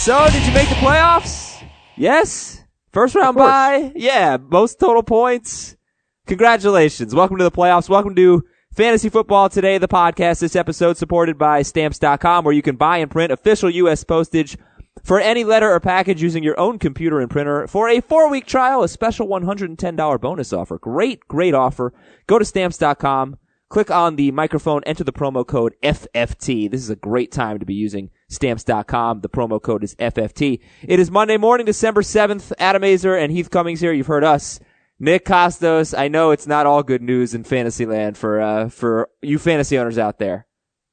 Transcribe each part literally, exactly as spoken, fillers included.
So, did you make the playoffs? Yes? First round bye? Yeah, most total points. Congratulations. Welcome to the playoffs. Welcome to Fantasy Football Today, the podcast. This episode supported by Stamps dot com, where you can buy and print official U S postage for any letter or package using your own computer and printer. For a four-week trial, a special one hundred ten dollars bonus offer. Great, great offer. Go to Stamps dot com. Click on the microphone, enter the promo code F F T. This is a great time to be using Stamps dot com. The promo code is F F T. It is Monday morning, December seventh. Adam Azer and Heath Cummings here. You've heard us. Nick Kostos. I know it's not all good news in Fantasyland for uh for you fantasy owners out there.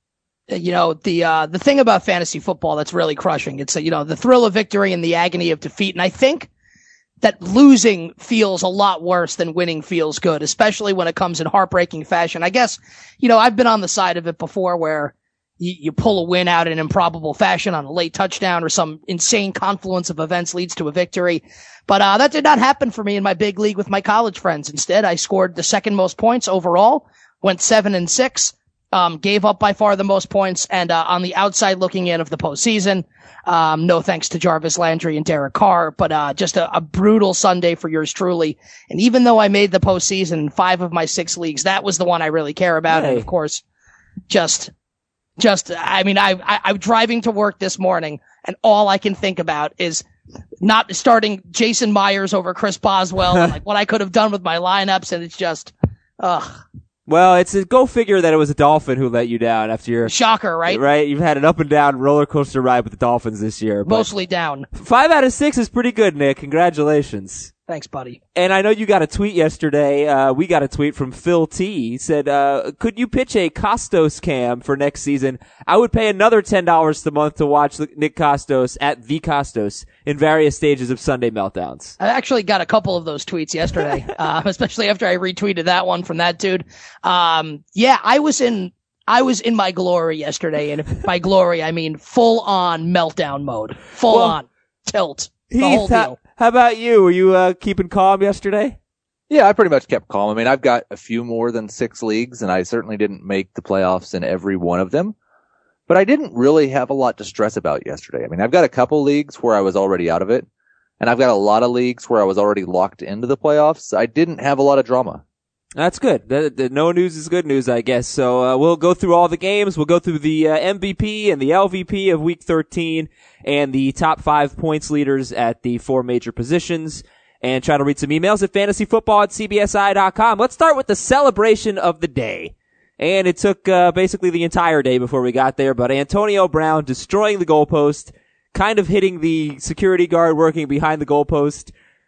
You know, the uh the thing about fantasy football that's really crushing, it's, uh, you know, the thrill of victory and the agony of defeat. And I think that losing feels a lot worse than winning feels good, especially when it comes in heartbreaking fashion. I guess, you know, I've been on the side of it before where you, you pull a win out in improbable fashion on a late touchdown or some insane confluence of events leads to a victory. But uh that did not happen for me in my big league with my college friends. Instead, I scored the second most points overall, went seven and six. Um, gave up by far the most points, and uh, on the outside looking in of the postseason, um, no thanks to Jarvis Landry and Derek Carr, but uh, just a, a brutal Sunday for yours truly. And even though I made the postseason in five of my six leagues, that was the one I really care about. Hey. And of course, just, just, I mean, I, I, I'm driving to work this morning, and all I can think about is not starting Jason Myers over Chris Boswell, and like what I could have done with my lineups, and it's just, ugh. Well, it's a go figure that it was a Dolphin who let you down after your shocker, right? Right, you've had an up and down roller coaster ride with the Dolphins this year. Mostly down. Five out of six is pretty good, Nick. Congratulations. Thanks, buddy. And I know you got a tweet yesterday. Uh, we got a tweet from Phil T. He said, uh, could you pitch a Kostos cam for next season? I would pay another ten dollars a month to watch Nick Kostos at the Kostos in various stages of Sunday meltdowns. I actually got a couple of those tweets yesterday, uh, especially after I retweeted that one from that dude. Um, yeah, I was in, I was in my glory yesterday. And by glory, I mean full on meltdown mode, full well, on tilt. The Heath, whole deal. How, how about you? Were you, uh, keeping calm yesterday? Yeah, I pretty much kept calm. I mean, I've got a few more than six leagues, and I certainly didn't make the playoffs in every one of them. But I didn't really have a lot to stress about yesterday. I mean, I've got a couple leagues where I was already out of it, and I've got a lot of leagues where I was already locked into the playoffs. I didn't have a lot of drama. That's good. The, the, no news is good news, I guess. So uh, we'll go through all the games. We'll go through the uh, M V P and the L V P of Week thirteen and the top five points leaders at the four major positions, and try to read some emails at fantasyfootball at c b s i dot com. Let's start with the celebration of the day. And it took uh, basically the entire day before we got there, but Antonio Brown destroying the goalpost, kind of hitting the security guard working behind the goalpost.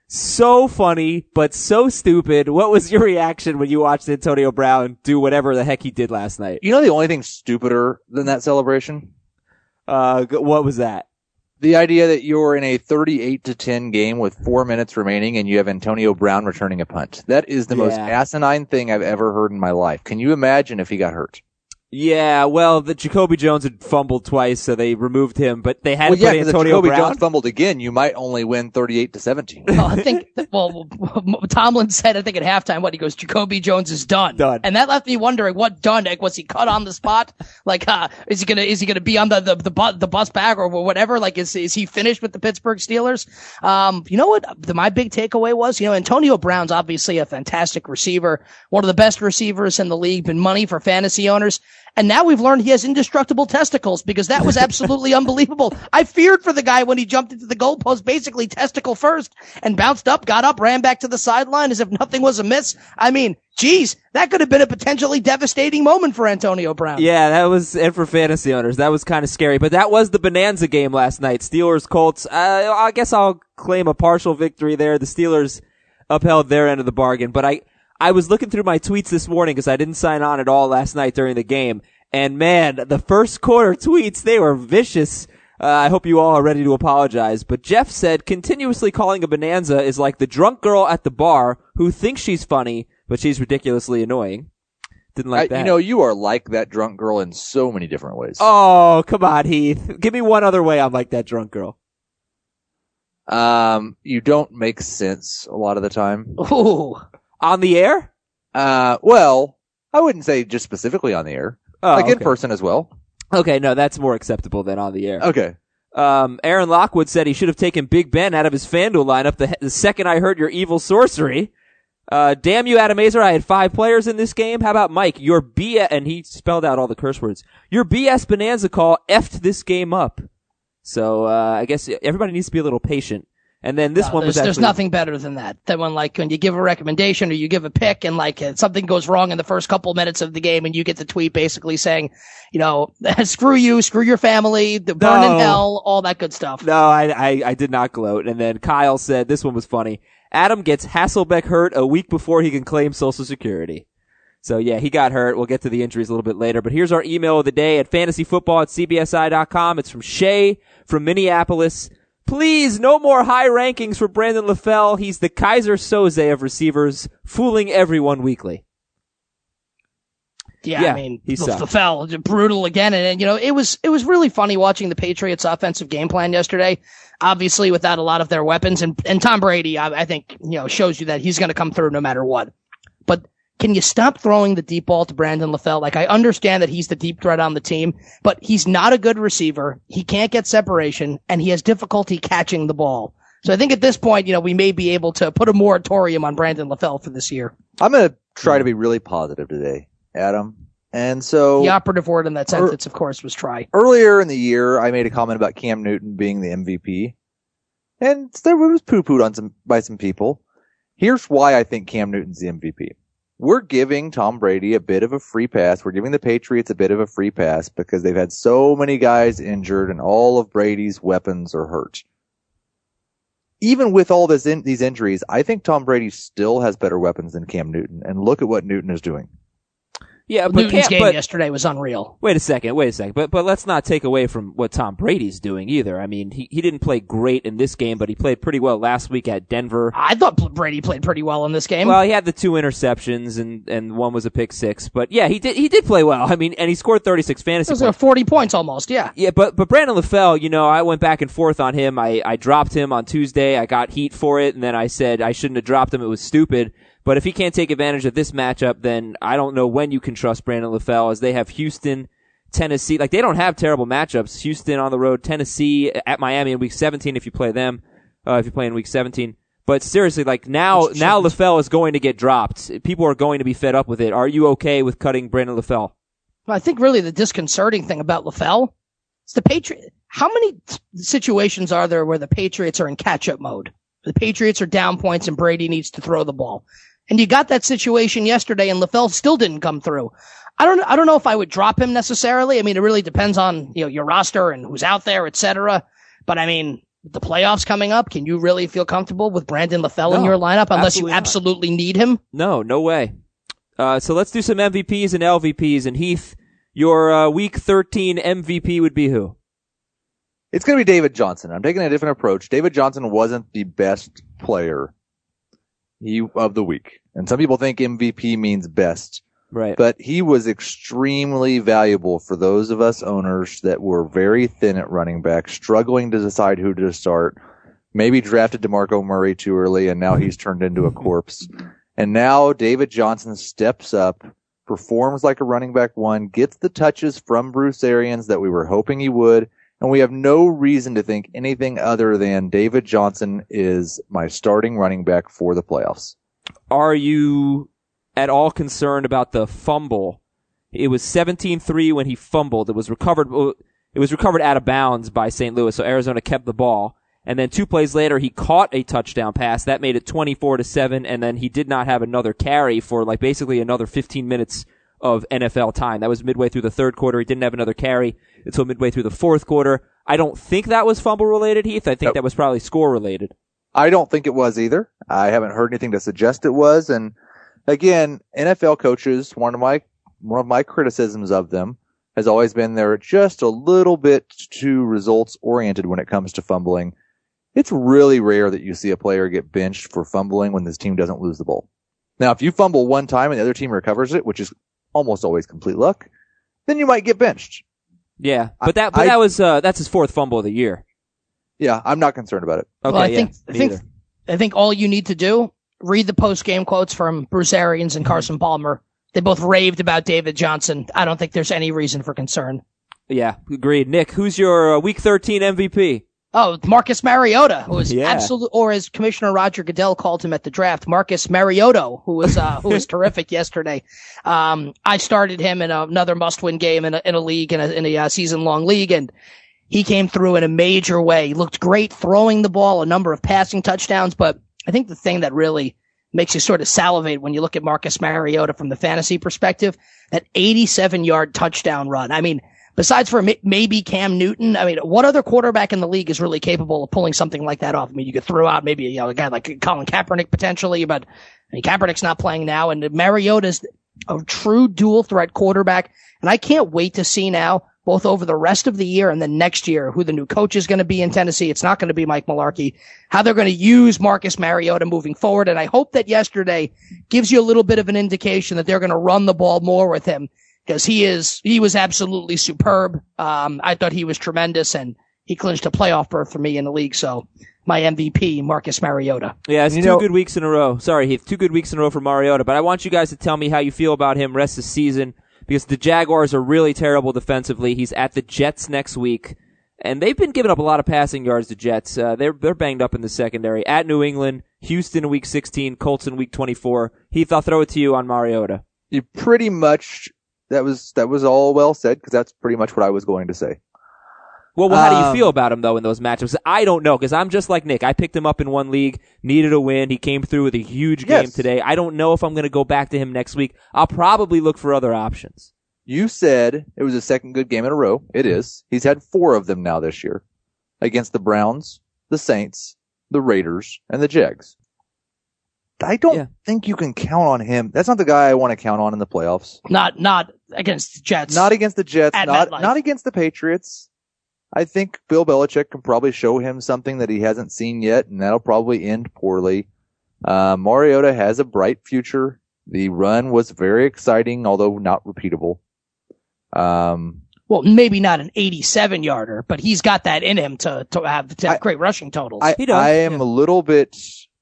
So funny, but so stupid. What was your reaction when you watched Antonio Brown do whatever the heck he did last night? You know the only thing stupider than that celebration? Uh, what was that? The idea that you're in a thirty-eight to ten game with four minutes remaining and you have Antonio Brown returning a punt. That is the yeah. most asinine thing I've ever heard in my life. Can you imagine if he got hurt? Yeah, well, the Jacoby Jones had fumbled twice, so they removed him, but they had well, to yeah, put Antonio if Jacoby Brown. Jones fumbled again, you might only win thirty-eight to seventeen. Well, I think, well, Tomlin said, I think at halftime, what, he goes, Jacoby Jones is done. Done. And that left me wondering, what done? Like, was he cut on the spot? Like, uh, is he gonna, is he gonna be on the, the, the bus, the bus back or whatever? Like, is, is he finished with the Pittsburgh Steelers? Um, you know what the, my big takeaway was? You know, Antonio Brown's obviously a fantastic receiver, one of the best receivers in the league, been money for fantasy owners. And now we've learned he has indestructible testicles, because that was absolutely unbelievable. I feared for the guy when he jumped into the goalpost, basically testicle first, and bounced up, got up, ran back to the sideline as if nothing was amiss. I mean, geez, that could have been a potentially devastating moment for Antonio Brown. Yeah, that was, and for fantasy owners, that was kind of scary. But that was the bonanza game last night. Steelers, Colts. Uh, I guess I'll claim a partial victory there. The Steelers upheld their end of the bargain, but I, I was looking through my tweets this morning because I didn't sign on at all last night during the game. And man, the first quarter tweets, they were vicious. Uh, I hope you all are ready to apologize. But Jeff said, continuously calling a bonanza is like the drunk girl at the bar who thinks she's funny, but she's ridiculously annoying. Didn't like I, that. You know, you are like that drunk girl in so many different ways. Oh, come on, Heath. Give me one other way I'm like that drunk girl. Um, you don't make sense a lot of the time. Ooh. On the air? Uh, well, I wouldn't say just specifically on the air. Oh, like okay. in person as well. Okay, no, that's more acceptable than on the air. Okay. Um, Aaron Lockwood said he should have taken Big Ben out of his FanDuel lineup the, the second I heard your evil sorcery. Uh, damn you, Adam Azer. I had five players in this game. How about Mike? Your B S, and he spelled out all the curse words. Your B S Bonanza call effed this game up. So, uh, I guess everybody needs to be a little patient. And then this no, one was there's, actually... There's nothing better than that. That when, like, when you give a recommendation or you give a pick and, like, something goes wrong in the first couple minutes of the game and you get the tweet basically saying, you know, screw you, screw your family, the burn No. in hell, all that good stuff. No, I, I, I did not gloat. And then Kyle said, this one was funny. Adam gets Hasselbeck hurt a week before he can claim Social Security. So yeah, he got hurt. We'll get to the injuries a little bit later. But here's our email of the day at fantasyfootball at c b s i dot com. It's from Shay from Minneapolis. Please, no more high rankings for Brandon LaFell. He's the Kaiser Soze of receivers, fooling everyone weekly. Yeah, Yeah, I mean, he sucked. LaFell, brutal again. And, and, you know, it was, it was really funny watching the Patriots offensive game plan yesterday. Obviously without a lot of their weapons, and, and Tom Brady, I, I think, you know, shows you that he's going to come through no matter what. But can you stop throwing the deep ball to Brandon LaFell? Like, I understand that he's the deep threat on the team, but he's not a good receiver. He can't get separation, and he has difficulty catching the ball. So I think at this point, you know, we may be able to put a moratorium on Brandon LaFell for this year. I'm going to try to be really positive today, Adam. And so The operative word in that sentence, of course, was try. earlier in the year, I made a comment about Cam Newton being the M V P. And there was poo-pooed on some, by some people. Here's why I think Cam Newton's the M V P. We're giving Tom Brady a bit of a free pass. We're giving the Patriots a bit of a free pass because they've had so many guys injured and all of Brady's weapons are hurt. Even with all this in, these injuries, I think Tom Brady still has better weapons than Cam Newton. And look at what Newton is doing. Yeah, but Newton's Cam, game but, yesterday was unreal. Wait a second, wait a second. But but let's not take away from what Tom Brady's doing either. I mean, he, he didn't play great in this game, but he played pretty well last week at Denver. I thought Brady played pretty well in this game. Well, he had the two interceptions and, and one was a pick six. But yeah, he did he did play well. I mean, and he scored thirty-six fantasy it was points. like forty points almost, yeah. Yeah, but but Brandon LaFell, you know, I went back and forth on him. I, I dropped him on Tuesday. I got heat for it, and then I said I shouldn't have dropped him. It was stupid. But if he can't take advantage of this matchup, then I don't know when you can trust Brandon LaFell, as they have Houston, Tennessee. Like, they don't have terrible matchups. Houston on the road, Tennessee at Miami in week seventeen if you play them, uh, if you play in week seventeen. But seriously, like, now, now LaFell is going to get dropped. People are going to be fed up with it. Are you okay with cutting Brandon LaFell? Well, I think really the disconcerting thing about LaFell is the Patriot. How many t- situations are there where the Patriots are in catch-up mode? The Patriots are down points and Brady needs to throw the ball. And you got that situation yesterday and LaFell still didn't come through. I don't, I don't know if I would drop him necessarily. I mean, it really depends on, you know, your roster and who's out there, et cetera. But I mean, the playoffs coming up, can you really feel comfortable with Brandon LaFell No, in your lineup unless absolutely you not. absolutely need him? No, no way. Uh, so let's do some M V Ps and L V Ps. And Heath, your uh, week thirteen M V P would be who? It's going to be David Johnson. I'm taking a different approach. David Johnson wasn't the best player he, of the week. And some people think M V P means best. Right. But he was extremely valuable for those of us owners that were very thin at running back, struggling to decide who to start, maybe drafted DeMarco Murray too early, and now he's turned into a corpse. And now David Johnson steps up, performs like a running back one, gets the touches from Bruce Arians that we were hoping he would, and we have no reason to think anything other than David Johnson is my starting running back for the playoffs. Are you at all concerned about the fumble? It was seventeen three when he fumbled. It was recovered, it was recovered out of bounds by Saint Louis, so Arizona kept the ball. And then two plays later, he caught a touchdown pass. That made it twenty-four to seven, and then he did not have another carry for like basically another fifteen minutes of N F L time. That was midway through the third quarter. He didn't have another carry until midway through the fourth quarter. I don't think that was fumble related, Heath. I think Nope. that was probably score related. I don't think it was either. I haven't heard anything to suggest it was. And again, N F L coaches, one of my, one of my criticisms of them has always been they're just a little bit too results oriented when it comes to fumbling. It's really rare that you see a player get benched for fumbling when this team doesn't lose the ball. Now, if you fumble one time and the other team recovers it, which is almost always complete luck, then you might get benched. Yeah, but that but I- that was uh, that's his fourth fumble of the year. Yeah, I'm not concerned about it. Okay, well, I yeah, think, I me think, either. I think all you need to do, read the post-game quotes from Bruce Arians and Carson Palmer. They both raved about David Johnson. I don't think there's any reason for concern. Yeah, agreed. Nick, who's your uh, Week thirteen M V P? Oh, Marcus Mariota, who was Yeah. absolute, or as Commissioner Roger Goodell called him at the draft, Marcus Mariota, who was uh, who was terrific yesterday. Um, I started him in another must-win game in a, in a league, in a, in a uh, season-long league, and he came through in a major way. He looked great throwing the ball, a number of passing touchdowns, but I think the thing that really makes you sort of salivate when you look at Marcus Mariota from the fantasy perspective, that eighty-seven yard touchdown run. I mean, besides for maybe Cam Newton, I mean, what other quarterback in the league is really capable of pulling something like that off? I mean, you could throw out maybe, you know, a guy like Colin Kaepernick potentially, but I mean, Kaepernick's not playing now, and Mariota's a true dual threat quarterback. And I can't wait to see now, both over the rest of the year and then next year, who the new coach is going to be in Tennessee. It's not going to be Mike Mularkey, how they're going to use Marcus Mariota moving forward. And I hope that yesterday gives you a little bit of an indication that they're going to run the ball more with him, because he is, he was absolutely superb. Um, I thought he was tremendous, and he clinched a playoff berth for me in the league. So my M V P, Marcus Mariota. Yeah, it's You two know- good weeks in a row. Sorry, Heath, two good weeks in a row for Mariota, but I want you guys to tell me how you feel about him rest of the season, because the Jaguars are really terrible defensively. He's at the Jets next week, and they've been giving up a lot of passing yards to Jets. Uh, they're, they're banged up in the secondary. At New England, Houston in week sixteen, Colts in week twenty-four. Heath, I'll throw it to you on Mariota. You pretty much, that was, that was all well said, because that's pretty much what I was going to say. Well, well, how do you Um, feel about him, though, in those matchups? I don't know, because I'm just like Nick. I picked him up in one league, needed a win. He came through with a huge game Yes. today. I don't know if I'm going to go back to him next week. I'll probably look for other options. You said it was his second good game in a row. It is. He's had four of them now this year, against the Browns, the Saints, the Raiders, and the Jags. I don't Yeah. think you can count on him. That's not the guy I want to count on in the playoffs. Not, not against the Jets. Not against the Jets, At not, MetLife. not against the Patriots. I think Bill Belichick can probably show him something that he hasn't seen yet, and that'll probably end poorly. Uh, Mariota has a bright future. The run was very exciting, although not repeatable. Um, Well, maybe not an eighty-seven yarder, but he's got that in him to, to have, to have I- great rushing totals. I, He does, I am yeah. a little bit,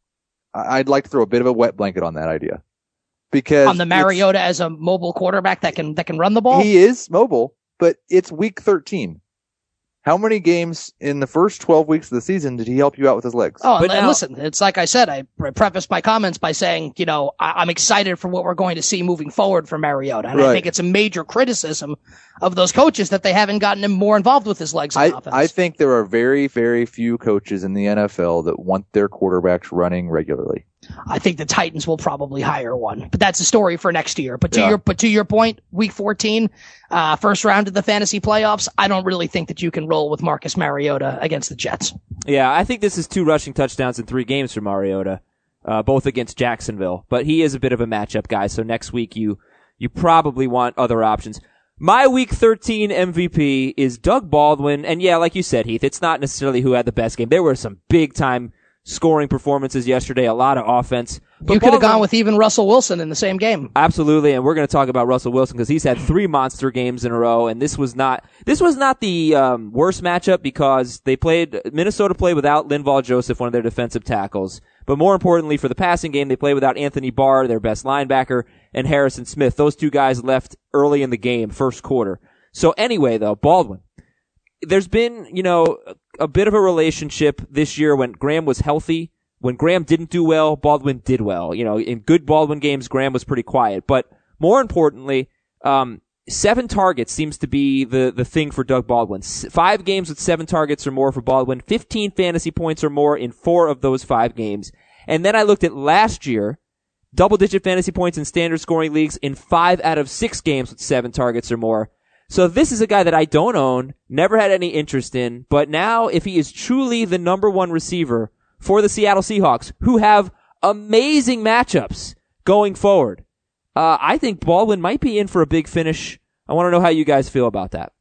I- I'd like to throw a bit of a wet blanket on that idea. Because on the it's- Mariota as a mobile quarterback that can, that can run the ball. he is mobile, but it's week thirteen. How many games in the first twelve weeks of the season did he help you out with his legs? Oh, and, But and now- listen, it's like I said, I pre- prefaced my comments by saying, you know, I, I'm excited for what we're going to see moving forward for Mariota. And I Right. think it's a major criticism of those coaches that they haven't gotten him more involved with his legs in I, offense. I think there are very, very few coaches in the N F L that want their quarterbacks running regularly. I think the Titans will probably hire one, but that's a story for next year. But to Yeah. your, but to your point, week fourteen, uh, first round of the fantasy playoffs, I don't really think that you can roll with Marcus Mariota against the Jets. Yeah, I think this is two rushing touchdowns in three games for Mariota, uh, both against Jacksonville. But he is a bit of a matchup guy, so next week you you probably want other options. My Week thirteen M V P is Doug Baldwin, and yeah, like you said, Heath, it's not necessarily who had the best game. There were some big-time scoring performances yesterday, a lot of offense. But You could have Baldwin- gone with even Russell Wilson in the same game. Absolutely, and we're going to talk about Russell Wilson because he's had three monster games in a row, and this was not this was not the um, worst matchup because they played Minnesota played without Linval Joseph, one of their defensive tackles, but more importantly for the passing game, they played without Anthony Barr, their best linebacker, and Harrison Smith. Those two guys left early in the game, first quarter. So anyway, though, Baldwin, there's been you know a bit of a relationship this year when Graham was healthy. When Graham didn't do well, Baldwin did well. You know, in good Baldwin games, Graham was pretty quiet. But more importantly, um, seven targets seems to be the, the thing for Doug Baldwin. S- five games with seven targets or more for Baldwin, fifteen fantasy points or more in four of those five games. And then I looked at last year, double-digit fantasy points in standard scoring leagues in five out of six games with seven targets or more. So this is a guy that I don't own, never had any interest in, but now if he is truly the number one receiver for the Seattle Seahawks, who have amazing matchups going forward, uh, I think Baldwin might be in for a big finish. I want to know how you guys feel about that.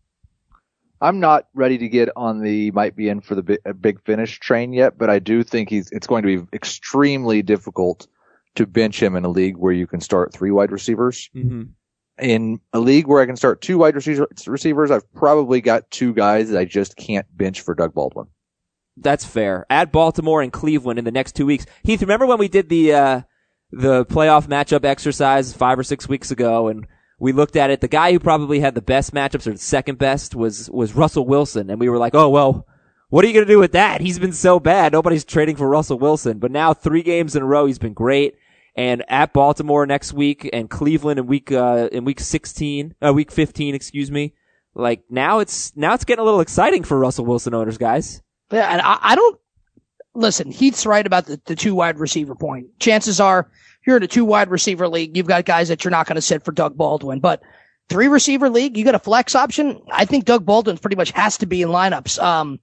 I'm not ready to get on the might be in for the big, big finish train yet, but I do think he's it's going to be extremely difficult to bench him in a league where you can start three wide receivers. Mm-hmm. In a league where I can start two wide receiver, receivers, I've probably got two guys that I just can't bench for Doug Baldwin. That's fair. At Baltimore and Cleveland in the next two weeks. Heath, remember when we did the uh, the playoff matchup exercise five or six weeks ago, and we looked at it. The guy who probably had the best matchups or the second best was, was Russell Wilson. And we were like, oh, well, what are you going to do with that? He's been so bad. Nobody's trading for Russell Wilson. But now three games in a row, he's been great. And at Baltimore next week and Cleveland in week, uh, in week sixteen, uh, week fifteen, excuse me. Like now it's, now it's getting a little exciting for Russell Wilson owners, guys. Yeah. And I, I don't, listen, Heath's right about the, the two wide receiver point. Chances are, you're in a two wide receiver league. You've got guys that you're not going to sit for Doug Baldwin, but three receiver league, you got a flex option. I think Doug Baldwin pretty much has to be in lineups. Um,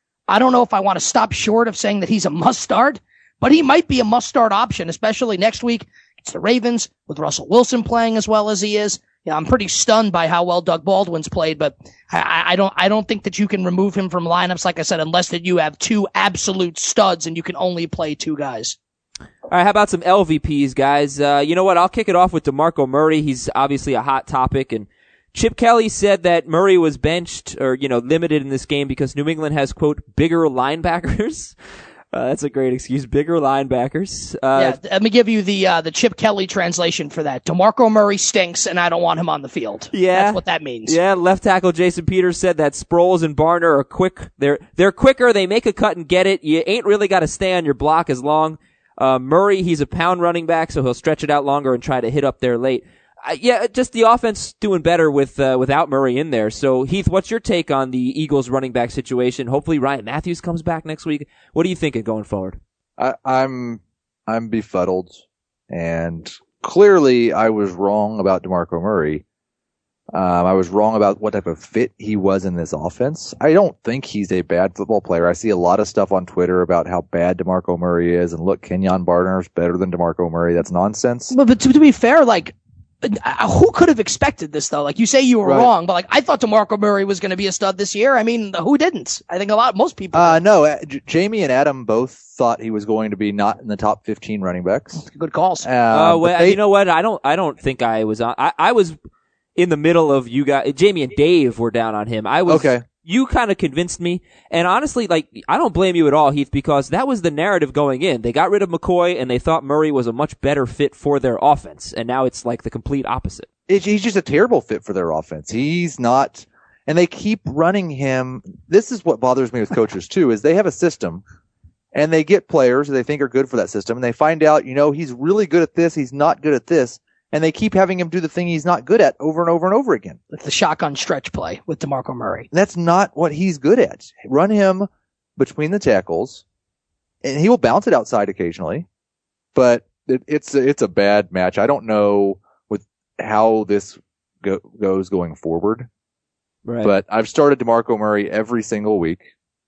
I don't know if I want to stop short of saying that he's a must start, but he might be a must start option, especially next week. It's the Ravens with Russell Wilson playing as well as he is. Yeah, I'm pretty stunned by how well Doug Baldwin's played, but I, I don't, I don't think that you can remove him from lineups, like I said, unless that you have two absolute studs and you can only play two guys. All right, how about some L V Ps, guys? Uh, you know what? I'll kick it off with DeMarco Murray. He's obviously a hot topic, and Chip Kelly said that Murray was benched or, you know, limited in this game because New England has, quote, bigger linebackers. Uh, that's a great excuse. Bigger linebackers. Uh, yeah, let me give you the uh, the Chip Kelly translation for that. DeMarco Murray stinks, and I don't want him on the field. Yeah, that's what that means. Yeah, left tackle Jason Peters said that Sproles and Barner are quick. They're they're quicker. They make a cut and get it. You ain't really got to stay on your block as long. Uh, Murray, he's a pound running back, so he'll stretch it out longer and try to hit up there late. Uh, yeah, just the offense doing better with uh, without Murray in there. So, Heath, what's your take on the Eagles running back situation? Hopefully Ryan Matthews comes back next week. What are you thinking going forward? I, I'm I'm befuddled, and clearly I was wrong about DeMarco Murray. Um, I was wrong about what type of fit he was in this offense. I don't think he's a bad football player. I see a lot of stuff on Twitter about how bad DeMarco Murray is, and look, Kenyon Barner's better than DeMarco Murray. That's nonsense. But, but to, to be fair, like, uh, who could have expected this, though? Like, you say you were right. wrong, but, like, I thought DeMarco Murray was going to be a stud this year. I mean, who didn't? I think a lot, most people. Uh, no, uh, J- Jamie and Adam both thought he was going to be not in the top fifteen running backs. Good calls. Uh, uh, well, they, you know what? I don't, I don't think I was on, I, I was in the middle of you guys. Jamie and Dave were down on him. I was, okay. You kind of convinced me. And honestly, like, I don't blame you at all, Heath, because that was the narrative going in. They got rid of McCoy and they thought Murray was a much better fit for their offense. And now it's like the complete opposite. It, he's just a terrible fit for their offense. He's not, and they keep running him. This is what bothers me with coaches too, is they have a system and they get players that they think are good for that system, and they find out, you know, he's really good at this, he's not good at this, and they keep having him do the thing he's not good at over and over and over again. Like the shotgun stretch play with DeMarco Murray. That's not what he's good at. Run him between the tackles, and he will bounce it outside occasionally, but it, it's it's a bad match. I don't know with how this go, goes going forward. Right. But I've started DeMarco Murray every single week,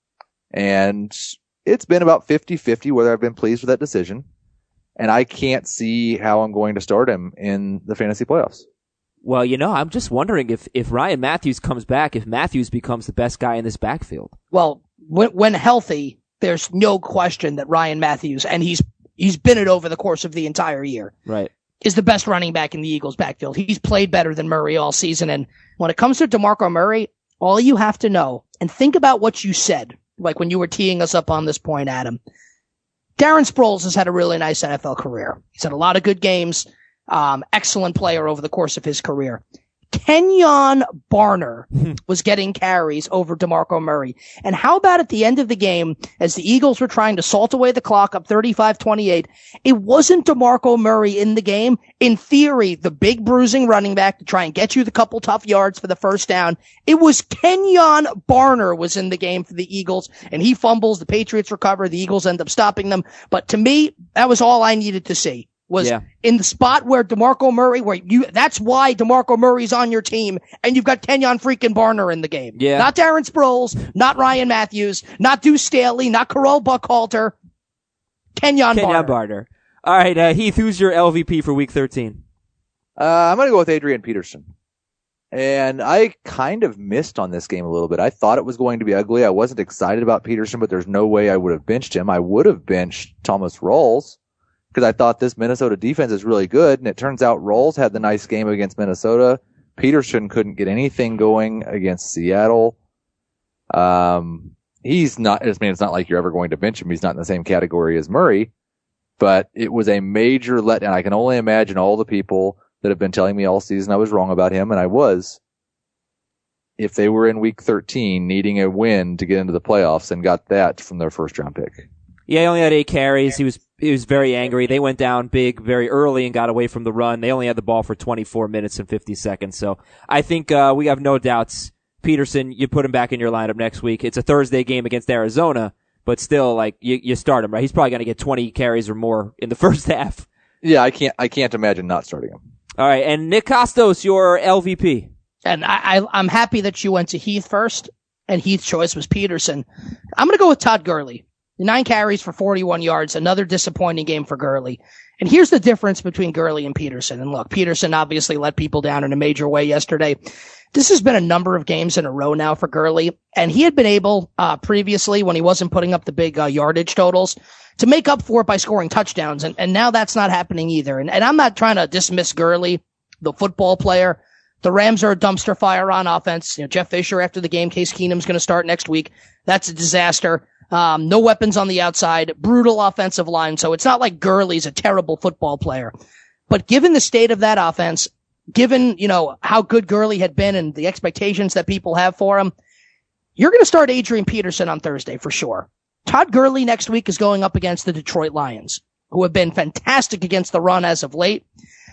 and it's been about fifty-fifty whether I've been pleased with that decision, and I can't see how I'm going to start him in the fantasy playoffs. Well, you know, I'm just wondering if, if Ryan Matthews comes back, if Matthews becomes the best guy in this backfield. Well, when, when healthy, there's no question that Ryan Matthews, and he's he's been it over the course of the entire year, right, is the best running back in the Eagles backfield. He's played better than Murray all season, and when it comes to DeMarco Murray, all you have to know, and think about what you said, like when you were teeing us up on this point, Adam. Darren Sproles has had a really nice N F L career. He's had a lot of good games. Um, excellent player over the course of his career. Kenyon Barner was getting carries over DeMarco Murray. And how about at the end of the game, as the Eagles were trying to salt away the clock up thirty-five twenty-eight, it wasn't DeMarco Murray in the game. In theory, the big bruising running back to try and get you the couple tough yards for the first down. It was Kenyon Barner was in the game for the Eagles, and he fumbles. The Patriots recover. The Eagles end up stopping them. But to me, that was all I needed to see. Was yeah. in the spot where DeMarco Murray, where you, that's why DeMarco Murray's on your team, and you've got Kenyon freaking Barner in the game. Yeah. Not Darren Sproles, not Ryan Matthews, not Deuce Staley, not Carole Buckhalter. Kenyon, Kenyon Barner. Barner. All right, uh, Heath, who's your L V P for week thirteen? Uh, I'm going to go with Adrian Peterson. And I kind of missed on this game a little bit. I thought it was going to be ugly. I wasn't excited about Peterson, but there's no way I would have benched him. I would have benched Thomas Rawls, because I thought this Minnesota defense is really good, and it turns out Rawls had the nice game against Minnesota. Peterson couldn't get anything going against Seattle. Um, he's not, I mean, it's not like you're ever going to bench him. He's not in the same category as Murray, but it was a major letdown. I can only imagine all the people that have been telling me all season I was wrong about him, and I was. If they were in week thirteen needing a win to get into the playoffs and got that from their first round pick. Yeah, he only had eight carries. He was he was very angry. They went down big very early and got away from the run. They only had the ball for twenty-four minutes and fifty seconds. So I think uh, we have no doubts. Peterson, you put him back in your lineup next week. It's a Thursday game against Arizona, but still, like you, you start him, right? He's probably going to get twenty carries or more in the first half. Yeah, I can't I can't imagine not starting him. All right, and Nick Costos, your L V P. And I, I, I'm happy that you went to Heath first, and Heath's choice was Peterson. I'm going to go with Todd Gurley. Nine carries for forty-one yards, another disappointing game for Gurley. And here's the difference between Gurley and Peterson. And look, Peterson obviously let people down in a major way yesterday. This has been a number of games in a row now for Gurley, and he had been able, uh, previously when he wasn't putting up the big uh, yardage totals, to make up for it by scoring touchdowns. And, and now that's not happening either. And, and I'm not trying to dismiss Gurley, the football player. The Rams are a dumpster fire on offense. You know, Jeff Fisher after the game, Case Keenum's going to start next week. That's a disaster. Um, no weapons on the outside, brutal offensive line. So it's not like Gurley's a terrible football player. But given the state of that offense, given, you know, how good Gurley had been and the expectations that people have for him, you're going to start Adrian Peterson on Thursday for sure. Todd Gurley next week is going up against the Detroit Lions, who have been fantastic against the run as of late.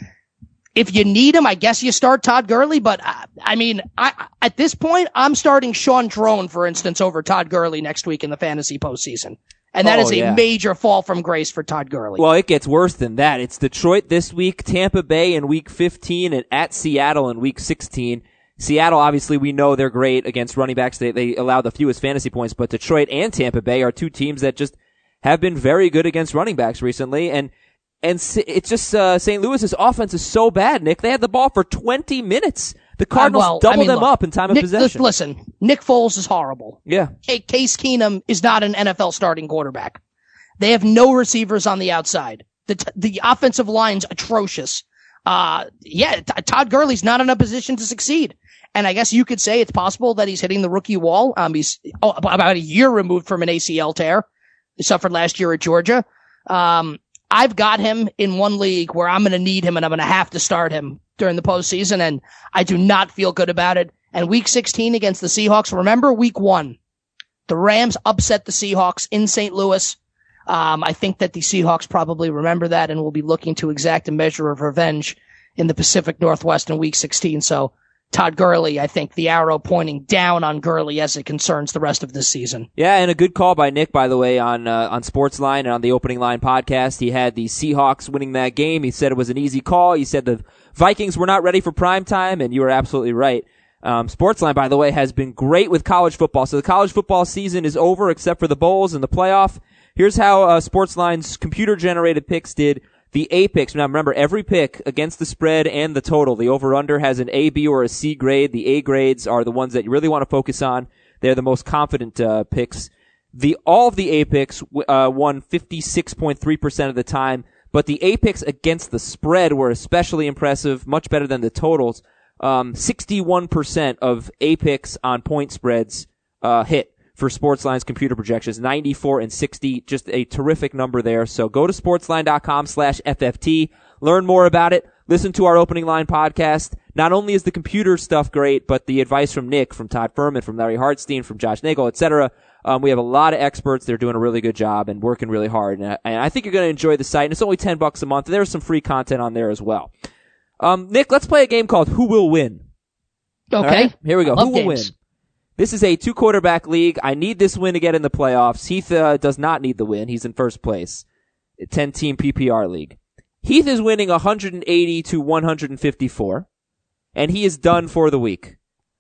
If you need him, I guess you start Todd Gurley, but I, I mean, I, at this point, I'm starting Sean Drone, for instance, over Todd Gurley next week in the fantasy postseason. And that oh, is a yeah. major fall from grace for Todd Gurley. Well, it gets worse than that. It's Detroit this week, Tampa Bay in week fifteen, and at Seattle in week sixteen. Seattle, obviously, we know they're great against running backs. They, they allow the fewest fantasy points, but Detroit and Tampa Bay are two teams that just have been very good against running backs recently. And And it's just, uh, Saint Louis's offense is so bad, Nick. They had the ball for twenty minutes. The Cardinals uh, well, doubled I mean, them look, up in time of Nick, possession. Listen, Nick Foles is horrible. Yeah. Case Keenum is not an N F L starting quarterback. They have no receivers on the outside. The, t- the offensive line's atrocious. Uh, yeah, t- Todd Gurley's not in a position to succeed. And I guess you could say it's possible that he's hitting the rookie wall. Um, he's oh, about a year removed from an A C L tear. He suffered last year at Georgia. Um, I've got him in one league where I'm going to need him and I'm going to have to start him during the postseason, and I do not feel good about it. And week sixteen against the Seahawks, remember week one, the Rams upset the Seahawks in Saint Louis. Um, I think that the Seahawks probably remember that and will be looking to exact a measure of revenge in the Pacific Northwest in week sixteen. So Todd Gurley, I think the arrow pointing down on Gurley as it concerns the rest of this season. Yeah, and a good call by Nick, by the way, on uh, on Sportsline and on the Opening Line podcast. He had the Seahawks winning that game. He said it was an easy call. He said the Vikings were not ready for prime time, and you were absolutely right. Um, Sportsline, by the way, has been great with college football. So the college football season is over except for the bowls and the playoff. Here's how uh, Sportsline's computer-generated picks did. The A picks, now remember, every pick against the spread and the total, the over-under has an A, B, or a C grade. The A grades are the ones that you really want to focus on. They're the most confident uh, picks. The all of the A picks uh, won fifty-six point three percent of the time, but the A picks against the spread were especially impressive, much better than the totals. Um, sixty-one percent of A picks on point spreads uh, hit for Sportsline's computer projections, ninety-four and sixty, just a terrific number there. So go to sportsline.com slash FFT, learn more about it, listen to our Opening Line podcast. Not only is the computer stuff great, but the advice from Nick, from Todd Furman, from Larry Hartstein, from Josh Nagel, et cetera. Um, we have a lot of experts. They're doing a really good job and working really hard. And I, and I think you're going to enjoy the site. And it's only ten bucks a month. There's some free content on there as well. Um, Nick, let's play a game called Who Will Win? Okay. Right? Here we go. I love Who will games. win? This is a two-quarterback league. I need this win to get in the playoffs. Heath uh, does not need the win. He's in first place. A ten-team P P R league. Heath is winning one hundred eighty to one fifty-four, and he is done for the week.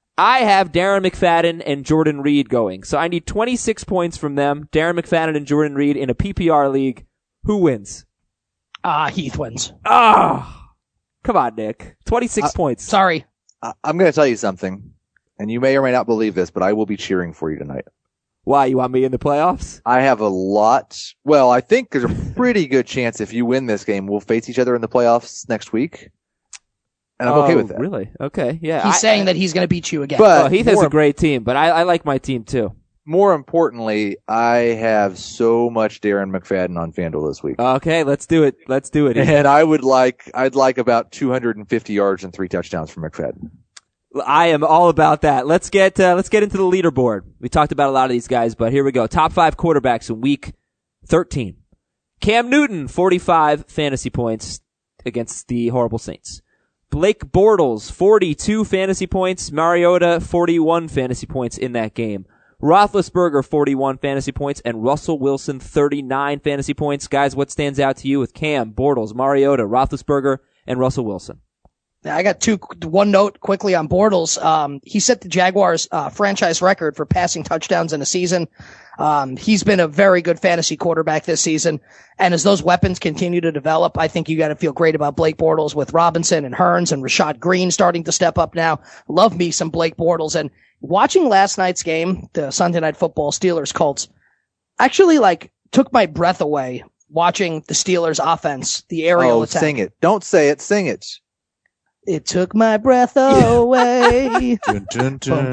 I have Darren McFadden and Jordan Reed going, so I need twenty-six points from them. Darren McFadden and Jordan Reed in a P P R league. Who wins? Ah, uh, Heath wins. Ah, oh, come on, Nick. twenty-six uh, points. Sorry. I- I'm going to tell you something. And you may or may not believe this, but I will be cheering for you tonight. Why? You want me in the playoffs? I have a lot. Well, I think there's a pretty good chance if you win this game, we'll face each other in the playoffs next week. And I'm oh, okay with that. Really? Okay. Yeah. He's I, saying I, that he's going to beat you again. But oh, Heath more, has a great team, but I, I like my team too. more importantly, I have so much Darren McFadden on FanDuel this week. Okay, let's do it. Let's do it. And I would like, I'd like about two hundred fifty yards and three touchdowns from McFadden. I am all about that. Let's get, uh, let's get into the leaderboard. We talked about a lot of these guys, but here we go. Top five quarterbacks in week thirteen. Cam Newton, forty-five fantasy points against the horrible Saints. Blake Bortles, forty-two fantasy points. Mariota, forty-one fantasy points in that game. Roethlisberger, forty-one fantasy points, and Russell Wilson, thirty-nine fantasy points. Guys, what stands out to you with Cam, Bortles, Mariota, Roethlisberger, and Russell Wilson? I got two, one note quickly on Bortles. Um, he set the Jaguars, uh, franchise record for passing touchdowns in a season. Um, he's been a very good fantasy quarterback this season. And as those weapons continue to develop, I think you got to feel great about Blake Bortles with Robinson and Hearns and Rashad Green starting to step up now. Love me some Blake Bortles. And watching last night's game, the Sunday Night Football Steelers Colts, actually like took my breath away watching the Steelers offense, the aerial oh, attack. Sing it. Don't say it. Sing it. It took my breath away. Dun, dun, dun.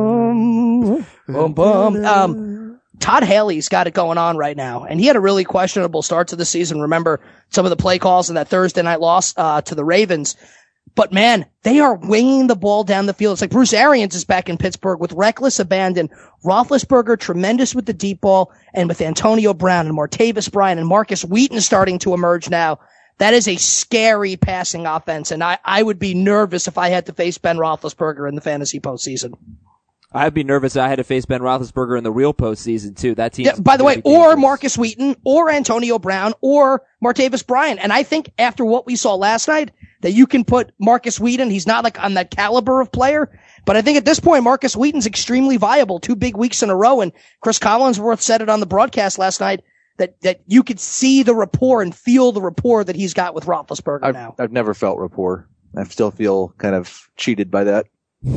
Bum, bum, bum, bum. Um, Todd Haley's got it going on right now, and he had a really questionable start to the season. Remember some of the play calls in that Thursday night loss uh, to the Ravens. But man, they are winging the ball down the field. It's like Bruce Arians is back in Pittsburgh with reckless abandon. Roethlisberger tremendous with the deep ball, and with Antonio Brown and Martavis Bryant and Marcus Wheaton starting to emerge now. That is a scary passing offense, and I, I would be nervous if I had to face Ben Roethlisberger in the fantasy postseason. I'd be nervous if I had to face Ben Roethlisberger in the real postseason, too. That team. Yeah, by the way, or Marcus Wheaton, or Antonio Brown, or Martavis Bryant. And I think after what we saw last night, that you can put Marcus Wheaton, he's not like on that caliber of player, but I think at this point, Marcus Wheaton's extremely viable. Two big weeks in a row, and Chris Collinsworth said it on the broadcast last night, that, that you could see the rapport and feel the rapport that he's got with Roethlisberger I've, now. I've never felt rapport. I still feel kind of cheated by that.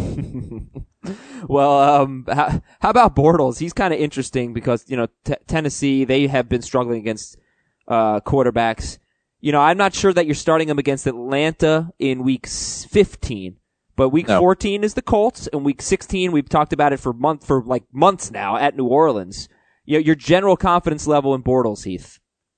Well, um, how, how about Bortles? He's kind of interesting because, you know, t- Tennessee, they have been struggling against, uh, quarterbacks. You know, I'm not sure that you're starting him against Atlanta in week fifteen, but week no. fourteen is the Colts, and week sixteen, we've talked about it for month, for like months now at New Orleans. You know, your general confidence level in Bortles, Heath.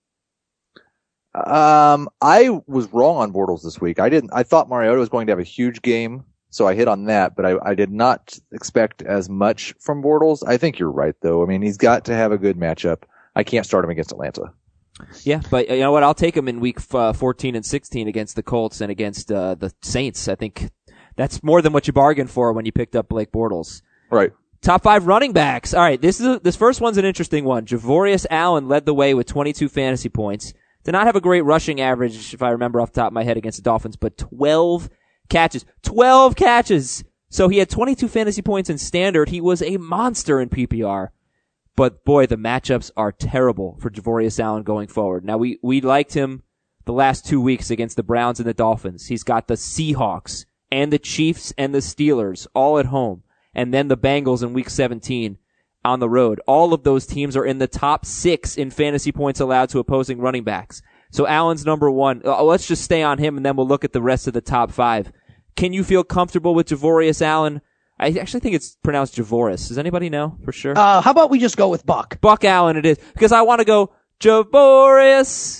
Um, I was wrong on Bortles this week. I didn't, I thought Mariota was going to have a huge game, so I hit on that, but I, I did not expect as much from Bortles. I think you're right, though. I mean, he's got to have a good matchup. I can't start him against Atlanta. Yeah, but you know what? I'll take him in week uh, fourteen and sixteen against the Colts and against uh, the Saints. I think that's more than what you bargained for when you picked up Blake Bortles. Right. Top five running backs. All right, this is a, this first one's an interesting one. Javorius Allen led the way with twenty-two fantasy points. Did not have a great rushing average, if I remember off the top of my head, against the Dolphins, but twelve catches. twelve catches! So he had twenty-two fantasy points in standard. He was a monster in P P R. But boy, the matchups are terrible for Javorius Allen going forward. Now, we, we liked him the last two weeks against the Browns and the Dolphins. He's got the Seahawks and the Chiefs and the Steelers all at home. And then the Bengals in week seventeen on the road. All of those teams are in the top six in fantasy points allowed to opposing running backs. So Allen's number one. Uh, let's just stay on him, and then we'll look at the rest of the top five. Can you feel comfortable with Javorius Allen? I actually think it's pronounced Javoris. Does anybody know for sure? Uh, how about we just go with Buck? Buck Allen it is. Because I want to go Javoris.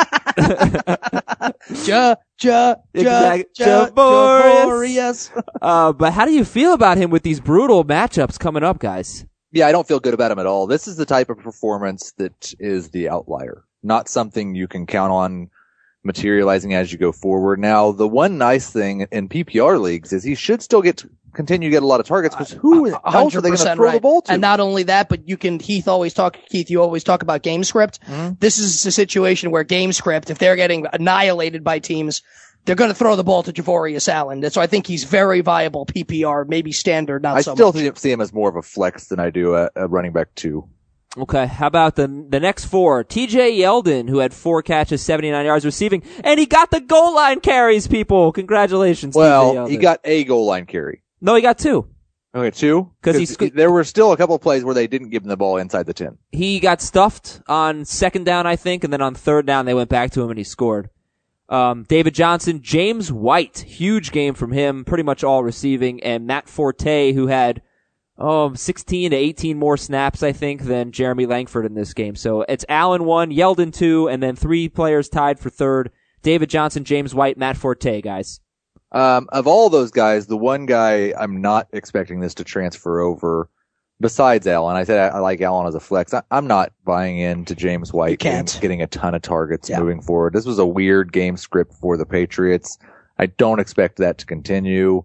ja, ja, exactly. ja, Javoris. uh, but how do you feel about him with these brutal matchups coming up, guys? Yeah, I don't feel good about him at all. This is the type of performance that is the outlier, not something you can count on materializing as you go forward. Now, the one nice thing in P P R leagues is he should still get to continue to get a lot of targets, because who uh, else are they going to throw right. the ball to? And not only that, but you can, Heath always talk, Keith, you always talk about game script. Mm-hmm. This is a situation where game script, if they're getting annihilated by teams, they're going to throw the ball to Javorius Allen. And so I think he's very viable P P R, maybe standard, not I so still much. see him as more of a flex than I do a, a running back two. Okay, how about the the next four? T J Yeldon, who had four catches, seventy-nine yards receiving, and he got the goal line carries, people. Congratulations, well, T J Yeldon. He got a goal line carry. No, he got two. Okay, two? Because he's there were still a couple of plays where they didn't give him the ball inside the ten. He got stuffed on second down, I think, and then on third down they went back to him and he scored. Um, David Johnson, James White, huge game from him, pretty much all receiving, and Matt Forte, who had oh, sixteen to eighteen more snaps, I think, than Jeremy Langford in this game. So it's Allen one, Yeldon two, and then three players tied for third. David Johnson, James White, Matt Forte, guys. Um, of all those guys, the one guy I'm not expecting this to transfer over, besides Allen, I said I, I like Allen as a flex. I, I'm not buying into James White getting, getting a ton of targets yeah. moving forward. This was a weird game script for the Patriots. I don't expect that to continue.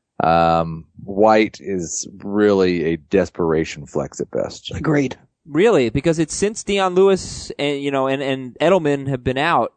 Um, White is really a desperation flex at best. Agreed. Really, because it's since Deion Lewis and you know and and Edelman have been out.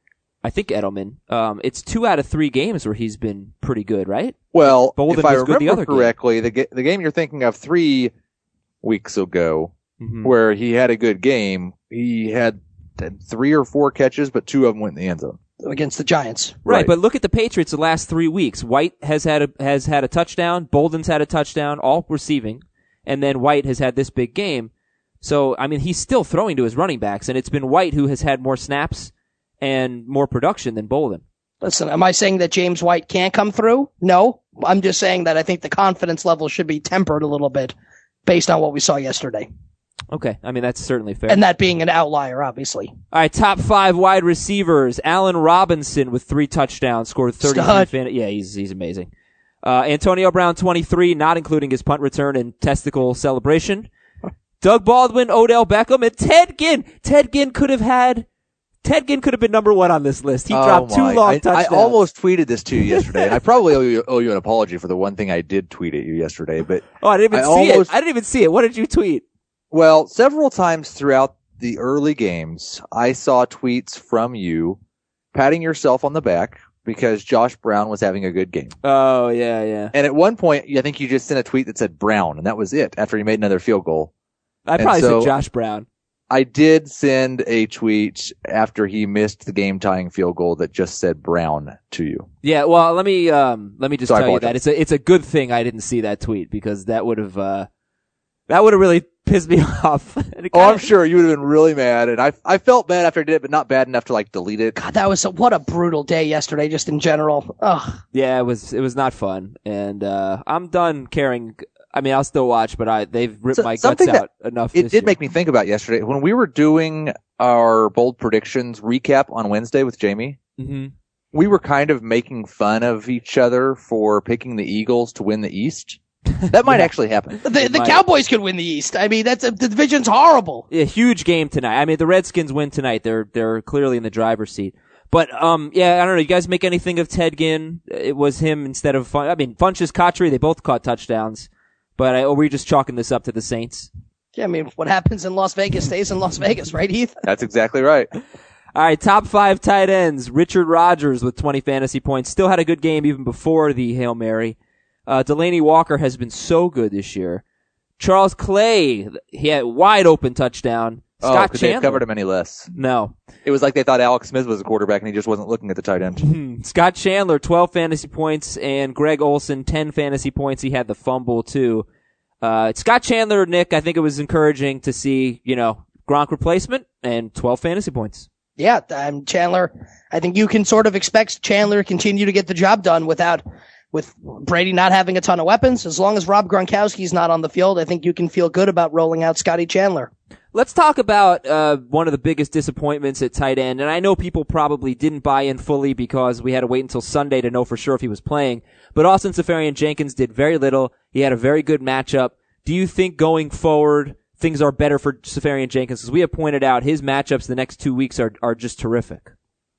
I think Edelman. Um, it's two out of three games where he's been pretty good, right? Well, Bolden if I was good the remember other correctly, game. the ga- the game you're thinking of three weeks ago, mm-hmm. where he had a good game, he had three or four catches, but two of them went in the end zone. Against the Giants. Right, right, but look at the Patriots the last three weeks. White has had a, has had a touchdown, Bolden's had a touchdown, all receiving, and then White has had this big game. So, I mean, he's still throwing to his running backs, and it's been White who has had more snaps and more production than Bolden. Listen, am I saying that James White can't come through? No. I'm just saying that I think the confidence level should be tempered a little bit based on what we saw yesterday. Okay, I mean, that's certainly fair. And that being an outlier, obviously. All right, top five wide receivers. Allen Robinson with three touchdowns, scored thirty-three. Fan- yeah, he's he's amazing. Uh, Antonio Brown, twenty-three, not including his punt return and testicle celebration. Doug Baldwin, Odell Beckham, and Ted Ginn. Ted Ginn could have had... Ted Ginn could have been number one on this list. He oh dropped two my. long I, touchdowns. I almost tweeted this to you yesterday, and I probably owe you, owe you an apology for the one thing I did tweet at you yesterday. But oh, I didn't even I see almost, it. I didn't even see it. What did you tweet? Well, several times throughout the early games, I saw tweets from you patting yourself on the back because Josh Brown was having a good game. Oh, yeah, yeah. And at one point, I think you just sent a tweet that said Brown, and that was it after he made another field goal. I and probably so, said Josh Brown. I did send a tweet after he missed the game-tying field goal that just said Brown to you. Yeah, well, let me um, let me just so tell you that it's a it's a good thing I didn't see that tweet because that would have uh, that would have really pissed me off. Kinda, oh, I'm sure you would have been really mad, and I I felt bad after I did it, but not bad enough to like delete it. God, that was a, what a brutal day yesterday, just in general. Ugh. Yeah, it was it was not fun, and uh, I'm done caring. I mean, I'll still watch, but I they've ripped so, my guts out enough. It this did year. make me think about yesterday when we were doing our bold predictions recap on Wednesday with Jamie. Mm-hmm. We were kind of making fun of each other for picking the Eagles to win the East. That might yeah. actually happen. The, the Cowboys could win the East. I mean, that's a, the division's horrible. Yeah, huge game tonight. I mean, the Redskins win tonight. They're they're clearly in the driver's seat. But um, yeah, I don't know. You guys make anything of Ted Ginn? It was him instead of Fun. I mean, Funchess, Kotchery, they both caught touchdowns. But I, or were you just chalking this up to the Saints? Yeah, I mean, what happens in Las Vegas stays in Las Vegas, right, Heath? That's exactly right. All right, top five tight ends. Richard Rodgers with twenty fantasy points. Still had a good game even before the Hail Mary. Uh, Delaney Walker has been so good this year. Charles Clay, he had wide open touchdown. Scott oh, could Chandler. they have covered him any less? No. It was like they thought Alex Smith was a quarterback and he just wasn't looking at the tight end. Scott Chandler, twelve fantasy points, and Greg Olsen, ten fantasy points. He had the fumble, too. Uh, Scott Chandler, Nick, I think it was encouraging to see, you know, Gronk replacement and twelve fantasy points. Yeah, um, Chandler, I think you can sort of expect Chandler to continue to get the job done without, with Brady not having a ton of weapons. As long as Rob Gronkowski's not on the field, I think you can feel good about rolling out Scotty Chandler. Let's talk about uh one of the biggest disappointments at tight end, and I know people probably didn't buy in fully because we had to wait until Sunday to know for sure if he was playing, but Austin Seferian-Jenkins did very little. He had a very good matchup. Do you think going forward things are better for Seferian-Jenkins? Because we have pointed out his matchups the next two weeks are are just terrific.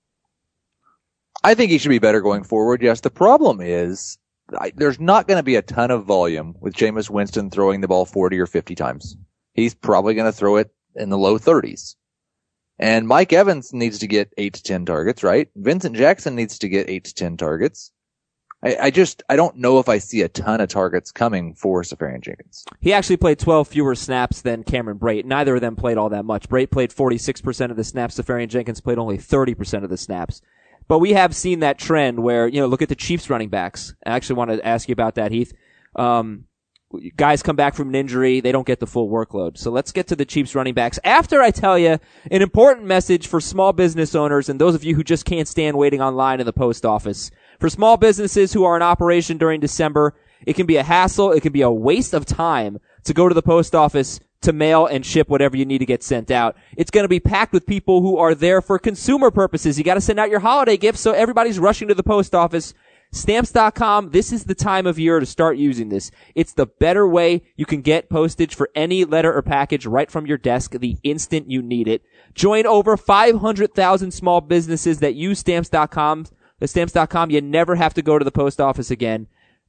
I think he should be better going forward, yes. The problem is I, there's not going to be a ton of volume with Jameis Winston throwing the ball forty or fifty times. He's probably going to throw it in the low thirties. And Mike Evans needs to get eight to ten targets, right? Vincent Jackson needs to get eight to ten targets. I, I just, I don't know if I see a ton of targets coming for Seferian-Jenkins. He actually played twelve fewer snaps than Cameron Brate. Neither of them played all that much. Brate played forty-six percent of the snaps. Seferian-Jenkins played only thirty percent of the snaps. But we have seen that trend where, you know, look at the Chiefs running backs. I actually want to ask you about that, Heath. Um, Guys come back from an injury, they don't get the full workload. So let's get to the Chiefs running backs. After I tell you an important message for small business owners and those of you who just can't stand waiting online in the post office. For small businesses who are in operation during December, It can be a hassle. It can be a waste of time to go to the post office to mail and ship whatever you need to get sent out. It's going to be packed with people who are there for consumer purposes. You got to send out your holiday gifts, so everybody's rushing to the post office. Stamps dot com, this is the time of year to start using this. It's the better way you can get postage for any letter or package right from your desk the instant you need it. Join over five hundred thousand small businesses that use Stamps dot com. The Stamps dot com, you never have to go to the post office again.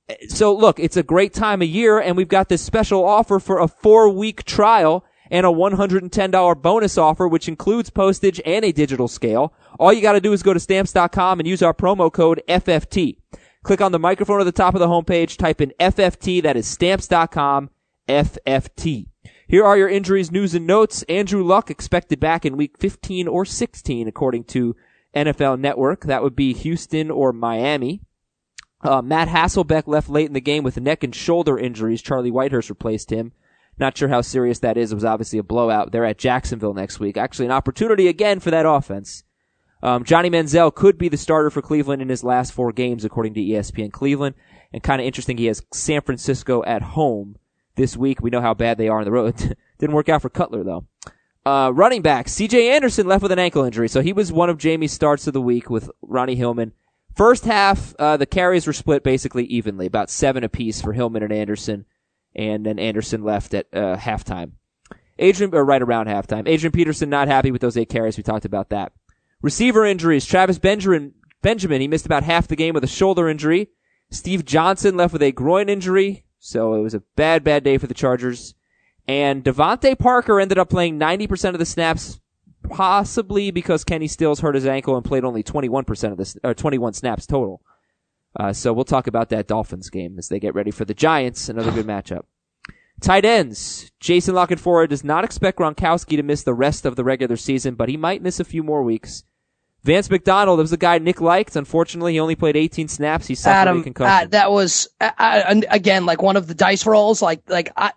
So look, it's a great time of year, and we've got this special offer for a four-week trial and a one hundred ten dollars bonus offer, which includes postage and a digital scale. All you got to do is go to Stamps dot com and use our promo code F F T. Click on the microphone at the top of the homepage, type in F F T, that is Stamps dot com, F F T. Here are your injuries, news, and notes. Andrew Luck expected back in week fifteen or sixteen, according to N F L Network. That would be Houston or Miami. Uh, Matt Hasselbeck left late in the game with neck and shoulder injuries. Charlie Whitehurst replaced him. Not sure how serious that is. It was obviously a blowout. They're at Jacksonville next week. Actually, an opportunity again for that offense. Um, Johnny Manziel could be the starter for Cleveland in his last four games, according to E S P N Cleveland. And kind of interesting, he has San Francisco at home this week. We know how bad they are on the road. Didn't work out for Cutler, though. Uh, running back, C J Anderson left with an ankle injury, so he was one of Jamie's starts of the week with Ronnie Hillman. First half, uh, the carries were split basically evenly, about seven apiece for Hillman and Anderson, and then Anderson left at uh, halftime. Adrian, or right around halftime. Adrian Peterson not happy with those eight carries. We talked about that. Receiver injuries. Travis Benjamin, Benjamin, he missed about half the game with a shoulder injury. Steve Johnson left with a groin injury, so it was a bad, bad day for the Chargers. And Devontae Parker ended up playing ninety percent of the snaps, possibly because Kenny Stills hurt his ankle and played only twenty-one percent of the, or twenty-one snaps total. Uh, so we'll talk about that Dolphins game as they get ready for the Giants. Another good matchup. Tight ends. Jason Lockenfora does not expect Gronkowski to miss the rest of the regular season, but he might miss a few more weeks. Vance McDonald, there was a guy Nick liked. Unfortunately, he only played eighteen snaps. He suffered Adam, a concussion. Uh, that was, uh, uh, again, like one of the dice rolls. Like, like I,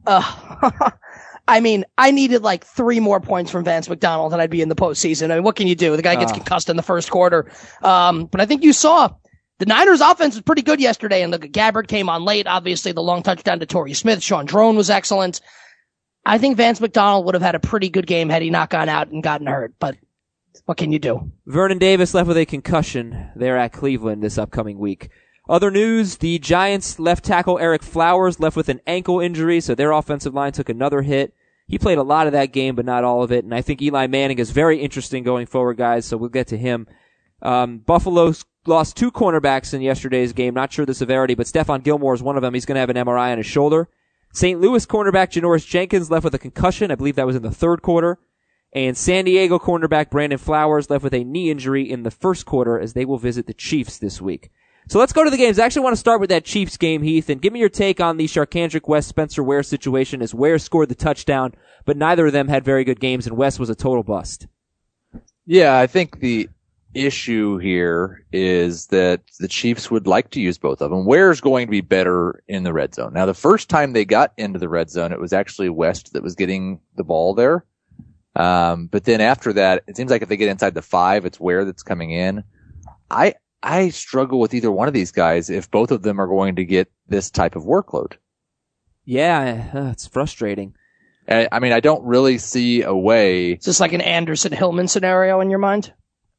uh, I mean, I needed like three more points from Vance McDonald and I'd be in the postseason. I mean, what can you do? The guy gets uh. concussed in the first quarter. Um, but I think you saw the Niners offense was pretty good yesterday, and the Gabbard came on late. Obviously, the long touchdown to Torrey Smith. Sean Drone was excellent. I think Vance McDonald would have had a pretty good game had he not gone out and gotten hurt, but what can you do? Vernon Davis left with a concussion there at Cleveland this upcoming week. Other news, the Giants left tackle Eric Flowers left with an ankle injury, so their offensive line took another hit. He played a lot of that game, but not all of it, and I think Eli Manning is very interesting going forward, guys, so we'll get to him. Um, Buffalo lost two cornerbacks in yesterday's game. Not sure the severity, but Stephon Gilmore is one of them. He's going to have an M R I on his shoulder. Saint Louis cornerback Janoris Jenkins left with a concussion. I believe that was in the third quarter. And San Diego cornerback Brandon Flowers left with a knee injury in the first quarter as they will visit the Chiefs this week. So let's go to the games. I actually want to start with that Chiefs game, Heath, and give me your take on the Sharkandrick West Spencer Ware situation as Ware scored the touchdown, but neither of them had very good games, and West was a total bust. Yeah, I think the issue here is that the Chiefs would like to use both of them. Ware's going to be better in the red zone. Now, the first time they got into the red zone, it was actually West that was getting the ball there. Um, but then after that, it seems like if they get inside the five, it's Ware that's coming in. I, I struggle with either one of these guys if both of them are going to get this type of workload. Yeah, uh, it's frustrating. I, I mean, I don't really see a way. Is this like an Anderson Hillman scenario in your mind?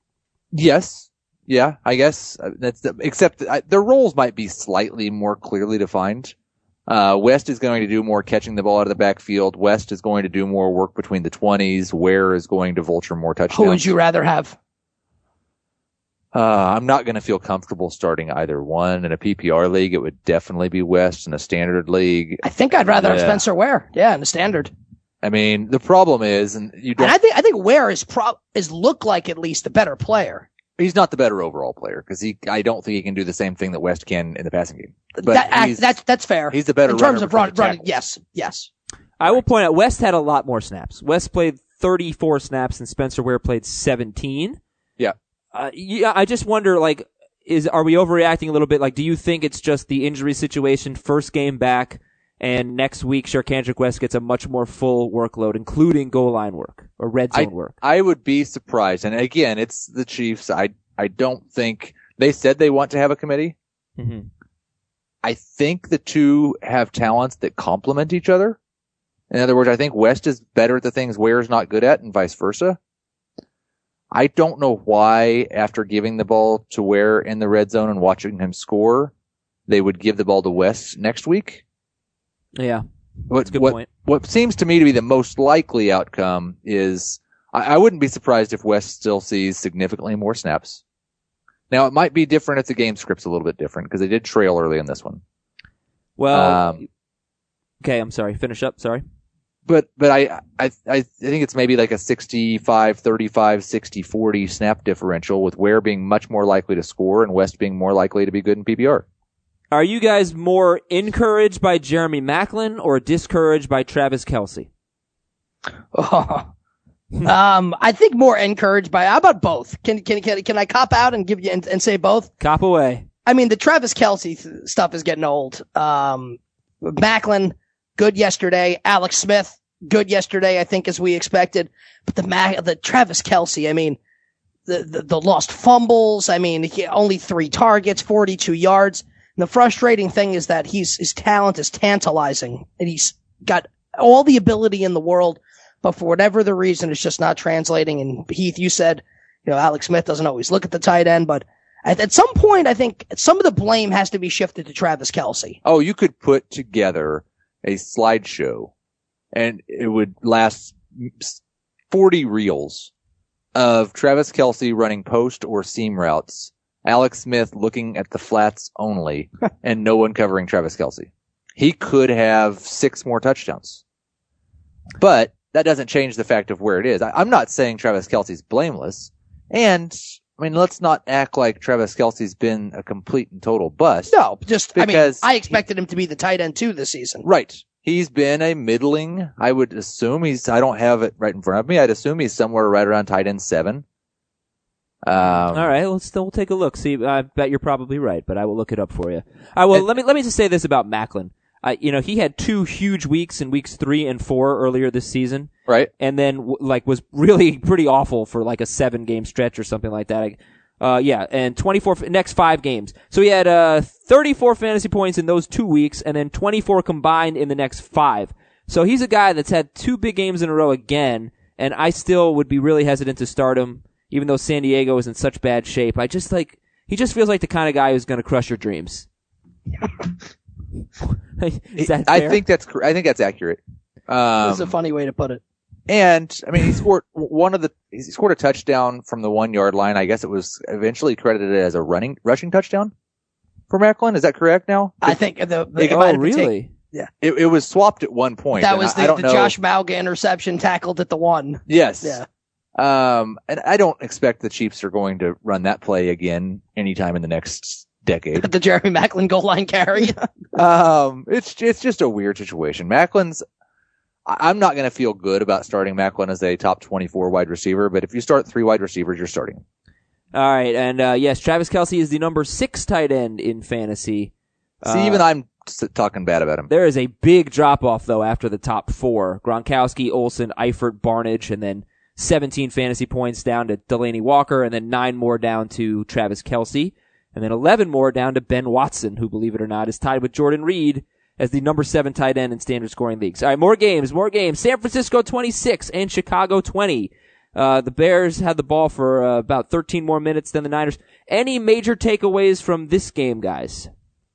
Yes. Yeah, I guess that's the, except I, their roles might be slightly more clearly defined. Uh, West is going to do more catching the ball out of the backfield. West is going to do more work between the twenties. Ware is going to vulture more touchdowns. Who would you rather have? Uh, I'm not going to feel comfortable starting either one. In a P P R league, it would definitely be West. In a standard league, I think I'd rather yeah. have Spencer Ware. Yeah, in the standard. I mean, the problem is, and you don't. And I think I think Ware is pro is look like at least a better player. He's not the better overall player because he. I don't think he can do the same thing that West can in the passing game. But that, that's that's fair. He's the better in terms runner of run, running. Yes, yes. I will point out West had a lot more snaps. West played thirty-four snaps and Spencer Ware played seventeen. Yeah. Uh, yeah. I just wonder, like, is are we overreacting a little bit? Like, do you think it's just the injury situation, first game back? And next week, Sharkandrick West gets a much more full workload, including goal line work or red zone I, work. I would be surprised. And again, it's the Chiefs. I I don't think they said they want to have a committee. Mm-hmm. I think the two have talents that complement each other. In other words, I think West is better at the things Ware's not good at and vice versa. I don't know why, after giving the ball to Ware in the red zone and watching him score, they would give the ball to West next week. Yeah, what, that's a good what, point. What seems to me to be the most likely outcome is I, I wouldn't be surprised if West still sees significantly more snaps. Now, it might be different if the game script's a little bit different because they did trail early in this one. Well, um, okay, I'm sorry. Finish up. Sorry. But, but I, I, I think it's maybe like a sixty-five thirty-five, sixty forty snap differential with Ware being much more likely to score and West being more likely to be good in P P R. Are you guys more encouraged by Jeremy Maclin or discouraged by Travis Kelce? Oh. um, I think more encouraged by, how about both? Can, can, can, can I cop out and give you, and, and say both? Cop away. I mean, the Travis Kelce th- stuff is getting old. Um, Maclin, good yesterday. Alex Smith, good yesterday, I think, as we expected. But the Mac, the Travis Kelce, I mean, the, the, the lost fumbles. I mean, he, only three targets, forty-two yards. And the frustrating thing is that he's, his talent is tantalizing and he's got all the ability in the world, but for whatever the reason, it's just not translating. And Heath, you said, you know, Alex Smith doesn't always look at the tight end, but at, at some point, I think some of the blame has to be shifted to Travis Kelce. Oh, you could put together a slideshow and it would last forty reels of Travis Kelce running post or seam routes, Alex Smith looking at the flats only, and no one covering Travis Kelce. He could have six more touchdowns. But that doesn't change the fact of where it is. I, I'm not saying Travis Kelce's blameless. And, I mean, let's not act like Travis Kelce's been a complete and total bust. No, just, because I mean, I expected him to be the tight end too this season. Right. He's been a middling, I would assume he's, I don't have it right in front of me. I'd assume he's somewhere right around tight end seven. Um, All right, let's still take a look. See, I bet you're probably right, but I will look it up for you. I will. And, let me let me just say this about Maclin. Uh, you know, he had two huge weeks in weeks three and four earlier this season, right? And then w- like was really pretty awful for like a seven game stretch or something like that. Uh, yeah, and twenty-four f- next five games. So he had uh thirty-four fantasy points in those two weeks, and then twenty-four combined in the next five. So he's a guy that's had two big games in a row again, and I still would be really hesitant to start him. Even though San Diego is in such bad shape, I just like, he just feels like the kind of guy who's going to crush your dreams. Is that I fair? think that's, I think that's accurate. Um, That's a funny way to put it. And, I mean, he scored one of the, he scored a touchdown from the one yard line. I guess it was eventually credited as a running, rushing touchdown for Maclin. Is that correct now? I think the, the It- it Oh, might have been really? take- yeah. It, it was swapped at one point. That and was I, I the, don't the know. Josh Malga interception tackled at the one. Yes. Yeah. Um, and I don't expect the Chiefs are going to run that play again anytime in the next decade. The Jeremy Maclin goal line carry. um, it's, it's just a weird situation. Macklin's, I- I'm not going to feel good about starting Maclin as a top twenty-four wide receiver, but if you start three wide receivers, you're starting. All right, and uh, yes, Travis Kelce is the number six tight end in fantasy. See, Uh, even I'm s- talking bad about him. There is a big drop off though after the top four: Gronkowski, Olsen, Eifert, Barnage, and then seventeen fantasy points down to Delaney Walker, and then nine more down to Travis Kelce, and then eleven more down to Ben Watson, who, believe it or not, is tied with Jordan Reed as the number seven tight end in standard scoring leagues. All right, more games, more games. San Francisco twenty-six and Chicago twenty. Uh, the Bears had the ball for uh, about thirteen more minutes than the Niners. Any major takeaways from this game, guys?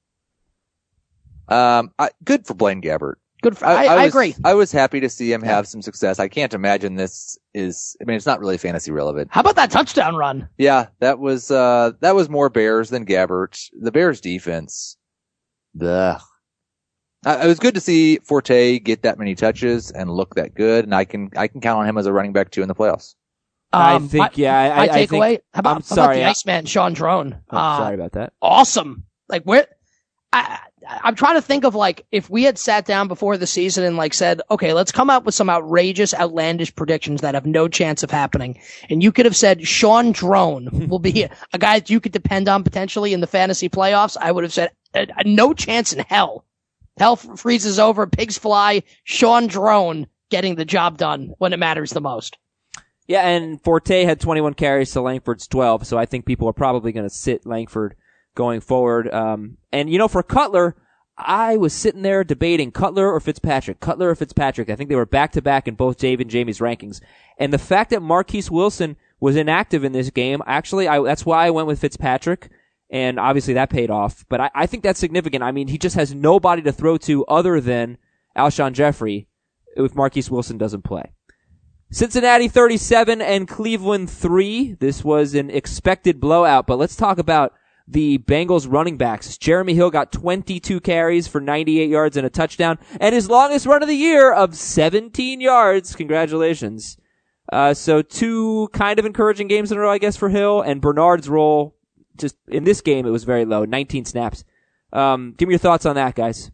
Um, I, good for Blaine Gabbert. Good. For, I, I, was, agree. I was happy to see him Yeah. have some success. I can't imagine this is, I mean, it's not really fantasy relevant. How about that touchdown run? Yeah, that was, uh, that was more Bears than Gabbert. The Bears defense. Ugh. I, it was good to see Forte get that many touches and look that good, and I can, I can count on him as a running back too in the playoffs. I Um, think, my, yeah. I, my I think, takeaway. How about, I'm how about sorry, the I- Iceman, Sean Drone? Oh, Uh, sorry about that. Awesome. Like where? I, I'm trying to think of like if we had sat down before the season and like said, okay, let's come up with some outrageous, outlandish predictions that have no chance of happening. And you could have said Sean Drone will be a guy that you could depend on potentially in the fantasy playoffs. I would have said uh, no chance in hell. Hell freezes over, pigs fly. Sean Drone getting the job done when it matters the most. Yeah, and Forte had twenty-one carries to Langford's twelve, so I think people are probably going to sit Langford going forward. Um, and you know, for Cutler, I was sitting there debating Cutler or Fitzpatrick, Cutler or Fitzpatrick. I think they were back to back in both Dave and Jamie's rankings. And the fact that Marquise Wilson was inactive in this game, actually, I, that's why I went with Fitzpatrick. And obviously that paid off. But I, I think that's significant. I mean, he just has nobody to throw to other than Alshon Jeffrey if Marquise Wilson doesn't play. Cincinnati thirty-seven and Cleveland three. This was an expected blowout, but let's talk about the Bengals running backs. Jeremy Hill got twenty-two carries for ninety-eight yards and a touchdown, and his longest run of the year of seventeen yards. Congratulations. Uh, so two kind of encouraging games in a row, I guess, for Hill, and Bernard's role, just in this game, it was very low, nineteen snaps. Um, give me your thoughts on that, guys.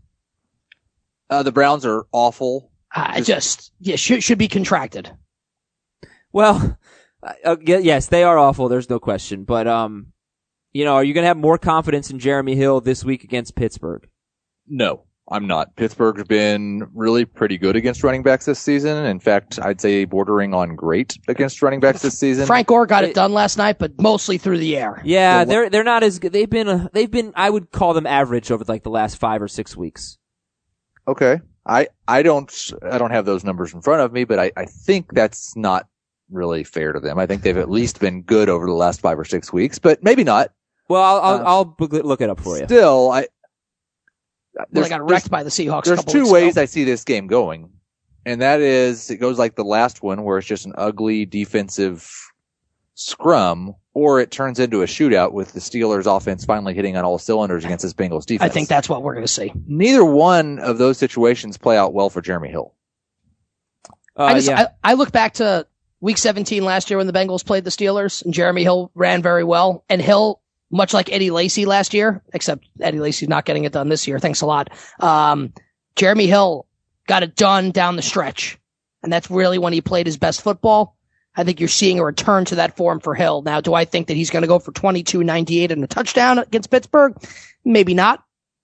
Uh, the Browns are awful. I just, yeah, should, should be contracted. Well, uh, yes, they are awful. There's no question. But, um, you know, are you going to have more confidence in Jeremy Hill this week against Pittsburgh? No, I'm not. Pittsburgh's been really pretty good against running backs this season. In fact, I'd say bordering on great against running backs this season. Frank Gore got it, it done last night, but mostly through the air. Yeah, they're they're not as good. They've been uh, they've been I would call them average over like the last five or six weeks. Okay, I I don't I don't have those numbers in front of me, but I I think that's not really fair to them. I think they've at least been good over the last five or six weeks, but maybe not. Well, I'll I'll, uh, I'll look it up for you. Still, I. Well, they got wrecked by the Seahawks. There's a couple two weeks ways ago. I see this game going, and that is it goes like the last one where it's just an ugly defensive scrum, or it turns into a shootout with the Steelers' offense finally hitting on all cylinders against this Bengals defense. I think that's what we're going to see. Neither one of those situations play out well for Jeremy Hill. Uh, I just yeah. I, I look back to Week seventeen last year when the Bengals played the Steelers, and Jeremy Hill ran very well, and Hill, much like Eddie Lacy last year, except Eddie Lacy's not getting it done this year. Thanks a lot. Um, Jeremy Hill got it done down the stretch. And that's really when he played his best football. I think you're seeing a return to that form for Hill. Now, do I think that he's going to go for twenty-two ninety-eight and a touchdown against Pittsburgh? Maybe not.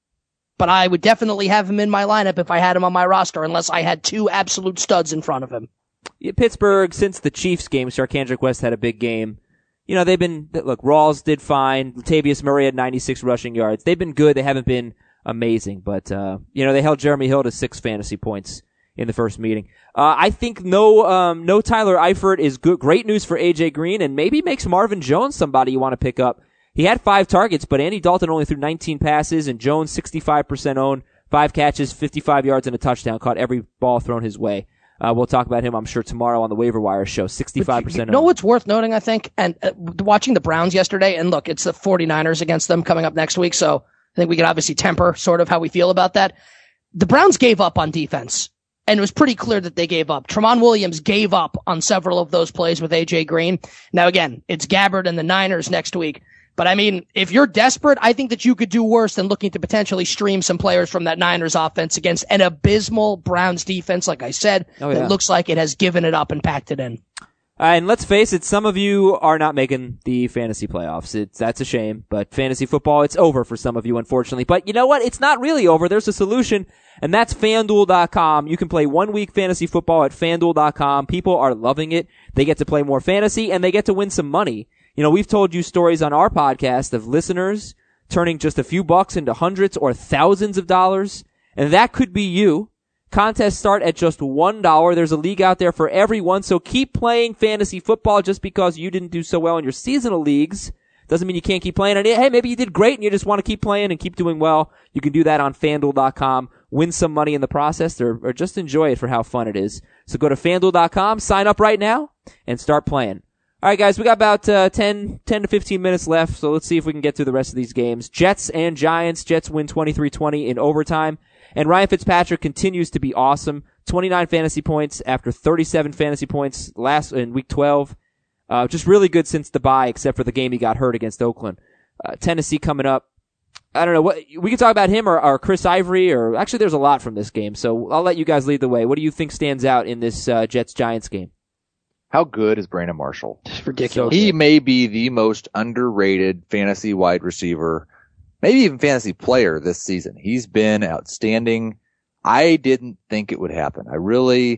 But I would definitely have him in my lineup if I had him on my roster, unless I had two absolute studs in front of him. Yeah, Pittsburgh, since the Chiefs game, Sarkandrick West had a big game. You know, they've been, look, Rawls did fine. Latavius Murray had ninety-six rushing yards. They've been good. They haven't been amazing. But, uh, you know, they held Jeremy Hill to six fantasy points in the first meeting. Uh, I think no, um, no Tyler Eifert is good, great news for A J Green, and maybe makes Marvin Jones somebody you want to pick up. He had five targets, but Andy Dalton only threw nineteen passes, and Jones sixty-five percent owned, five catches, fifty-five yards, and a touchdown, caught every ball thrown his way. Uh, we'll talk about him, I'm sure, tomorrow on the waiver wire show. sixty-five percent. You know what's worth noting, I think? And uh, watching the Browns yesterday, and look, it's the 49ers against them coming up next week, so I think we can obviously temper sort of how we feel about that. The Browns gave up on defense, and it was pretty clear that they gave up. Tramon Williams gave up on several of those plays with A J Green. Now, again, it's Gabbard and the Niners next week. But I mean, if you're desperate, I think that you could do worse than looking to potentially stream some players from that Niners offense against an abysmal Browns defense, like I said, oh, yeah. that looks like it has given it up and packed it in. Uh, and let's face it, some of you are not making the fantasy playoffs. It's, that's a shame, but fantasy football, it's over for some of you, unfortunately. But you know what? It's not really over. There's a solution, and that's FanDuel dot com. You can play one week fantasy football at FanDuel dot com. People are loving it. They get to play more fantasy, and they get to win some money. You know, we've told you stories on our podcast of listeners turning just a few bucks into hundreds or thousands of dollars, and that could be you. Contests start at just one dollar. There's a league out there for everyone, so keep playing fantasy football. Just because you didn't do so well in your seasonal leagues doesn't mean you can't keep playing. And hey, maybe you did great and you just want to keep playing and keep doing well. You can do that on FanDuel dot com. Win some money in the process, or, or just enjoy it for how fun it is. So go to FanDuel dot com, sign up right now, and start playing. All right, guys, we got about uh, ten, ten to fifteen minutes left, so let's see if we can get through the rest of these games. Jets and Giants. Jets win twenty-three twenty in overtime. And Ryan Fitzpatrick continues to be awesome. twenty-nine fantasy points after thirty-seven fantasy points last in week twelve. Uh, just really good since the bye, except for the game he got hurt against Oakland. Uh, Tennessee coming up. I don't know what we can talk about him or, or Chris Ivory, or actually there's a lot from this game. So I'll let you guys lead the way. What do you think stands out in this uh, Jets Giants game? How good is Brandon Marshall? It's ridiculous. He may be the most underrated fantasy wide receiver, maybe even fantasy player this season. He's been outstanding. I didn't think it would happen. I really,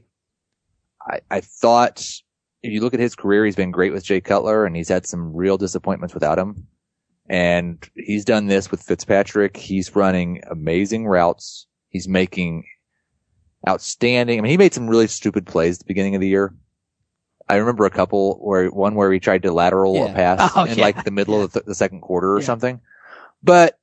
I, I thought if you look at his career, he's been great with Jay Cutler, and he's had some real disappointments without him. And he's done this with Fitzpatrick. He's running amazing routes. He's making outstanding. I mean, he made some really stupid plays at the beginning of the year. I remember a couple where one where he tried to lateral yeah. a pass oh, in yeah. like the middle yeah. of the, the second quarter or yeah. something. But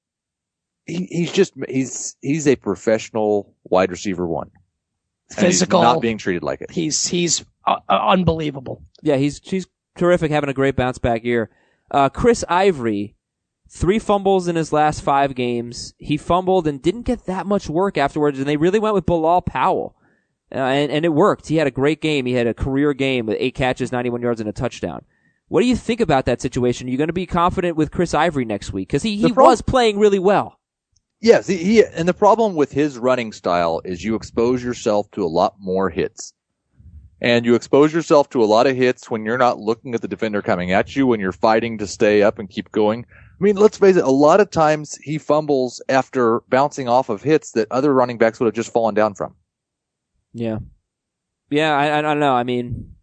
he, he's just, he's, he's a professional wide receiver one. Physical. And he's not being treated like it. He's, he's uh, unbelievable. Yeah, he's, he's terrific, having a great bounce back year. Uh, Chris Ivory, three fumbles in his last five games. He fumbled and didn't get that much work afterwards, and they really went with Bilal Powell. Uh, and, and it worked. He had a great game. He had a career game with eight catches, ninety-one yards, and a touchdown. What do you think about that situation? Are you going to be confident with Chris Ivory next week? Because he, he prob- was playing really well. Yes, he, he, and the problem with his running style is you expose yourself to a lot more hits. And you expose yourself to a lot of hits when you're not looking at the defender coming at you, when you're fighting to stay up and keep going. I mean, let's face it, a lot of times he fumbles after bouncing off of hits that other running backs would have just fallen down from. Yeah. Yeah, I, I don't know. I mean,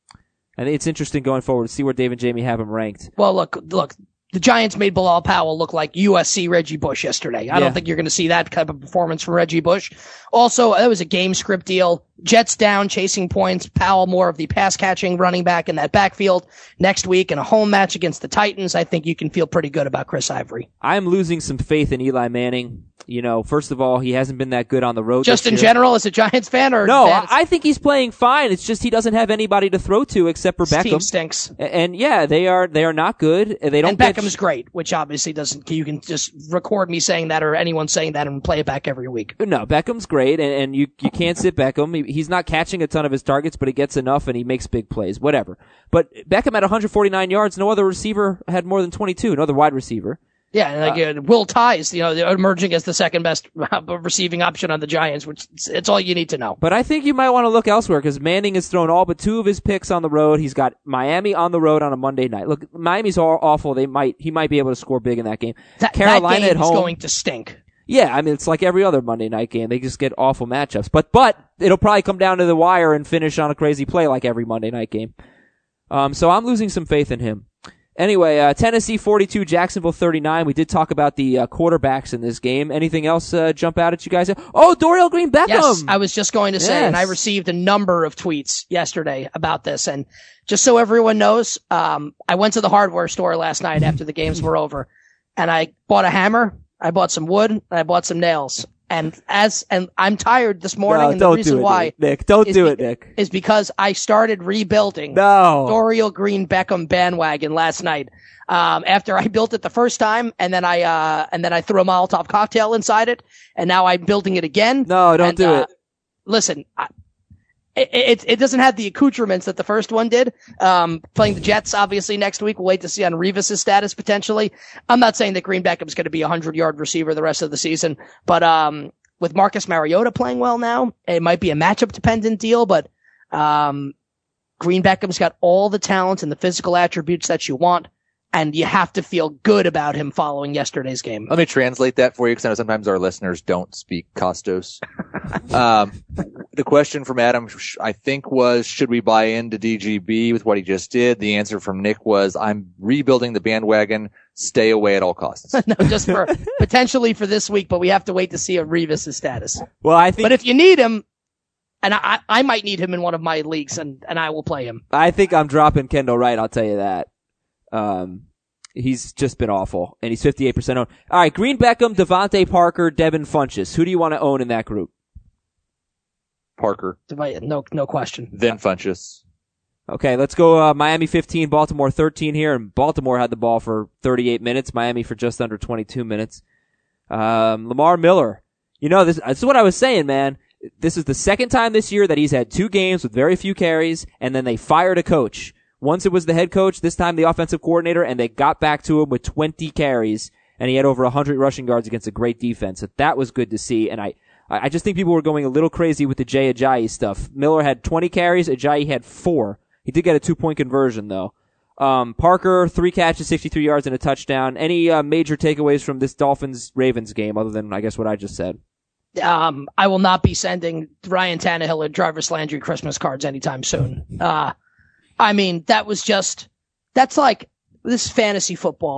I think it's interesting going forward to see where Dave and Jamie have him ranked. Well, look, look, the Giants made Bilal Powell look like U S C Reggie Bush yesterday. I Yeah. don't think you're going to see that type of performance from Reggie Bush. Also, that was a game script deal. Jets down, chasing points. Powell more of the pass-catching running back in that backfield. Next week in a home match against the Titans, I think you can feel pretty good about Chris Ivory. I'm losing some faith in Eli Manning. You know, first of all, he hasn't been that good on the road Just this in year. general, as a Giants fan, or No, fan? I, I think he's playing fine. It's just he doesn't have anybody to throw to except for His team Beckham. stinks. And, and yeah, they are they are not good. They don't And get Beckham's great, which obviously doesn't. You can just record me saying that or anyone saying that and play it back every week. No, Beckham's great, and, and you you can't sit Beckham. He, he's not catching a ton of his targets, but he gets enough and he makes big plays. Whatever. But Beckham had one hundred forty-nine yards. No other receiver had more than twenty-two. No other wide receiver. Yeah, and like uh, Will Ties, you know, emerging as the second best receiving option on the Giants, which it's, it's all you need to know. But I think you might want to look elsewhere because Manning has thrown all but two of his picks on the road. He's got Miami on the road on a Monday night. Look, Miami's all awful. They might he might be able to score big in that game. That, Carolina that game at home is going to stink. Yeah, I mean it's like every other Monday night game. They just get awful matchups. But but it'll probably come down to the wire and finish on a crazy play like every Monday night game. Um, so I'm losing some faith in him. Anyway, uh, Tennessee forty-two, Jacksonville thirty-nine. We did talk about the uh, quarterbacks in this game. Anything else uh, jump out at you guys? Oh, Dorial Green-Beckham! Yes, I was just going to say, Yes. and I received a number of tweets yesterday about this. And just so everyone knows, um, I went to the hardware store last night after the games were over, and I bought a hammer, I bought some wood, and I bought some nails. And as and I'm tired this morning, No, and the don't reason do it, why Nick. Don't is do be- it, Nick. is because I started rebuilding No. Dorial Green Beckham bandwagon last night. Um, after I built it the first time, and then I uh, and then I threw a Molotov cocktail inside it, and now I'm building it again. No, don't And, do uh, it. Listen, I, it, it it doesn't have the accoutrements that the first one did. Um, playing the Jets obviously next week. We'll wait to see on Revis's status potentially. I'm not saying that Green Beckham's going to be a hundred yard receiver the rest of the season, but um, with Marcus Mariota playing well now, it might be a matchup dependent deal, but um, Green Beckham's got all the talent and the physical attributes that you want. And you have to feel good about him following yesterday's game. Let me translate that for you because I know sometimes our listeners don't speak Costos. um, the question from Adam, I think, was, should we buy into D G B with what he just did? The answer from Nick was, I'm rebuilding the bandwagon. Stay away at all costs. No, just for potentially for this week, but we have to wait to see a Revis' status. Well, I think But if you need him, and I, I might need him in one of my leagues, and, and I will play him. I think I'm dropping Kendall Wright. I'll tell you that. Um, he's just been awful, and he's fifty-eight percent owned. All right, Green Beckham, Devontae Parker, Devin Funchess. Who do you want to own in that group? Parker, No, no question. then Funchess. Okay, let's go uh, Miami fifteen, Baltimore thirteen here, and Baltimore had the ball for thirty-eight minutes, Miami for just under twenty-two minutes. Um, Lamar Miller. You know, this, this is what I was saying, man. This is the second time this year that he's had two games with very few carries, and then they fired a coach. Once it was the head coach, this time the offensive coordinator, and they got back to him with twenty carries, and he had over one hundred rushing yards against a great defense. So that was good to see, and I I just think people were going a little crazy with the Jay Ajayi stuff. Miller had twenty carries, Ajayi had four. He did get a two-point conversion, though. Um, Parker, three catches, sixty-three yards, and a touchdown. Any uh, major takeaways from this Dolphins-Ravens game, other than, I guess, what I just said? Um, I will not be sending Ryan Tannehill or Jarvis Landry Christmas cards anytime soon. Uh, I mean, that was just, that's like, this is fantasy football, right?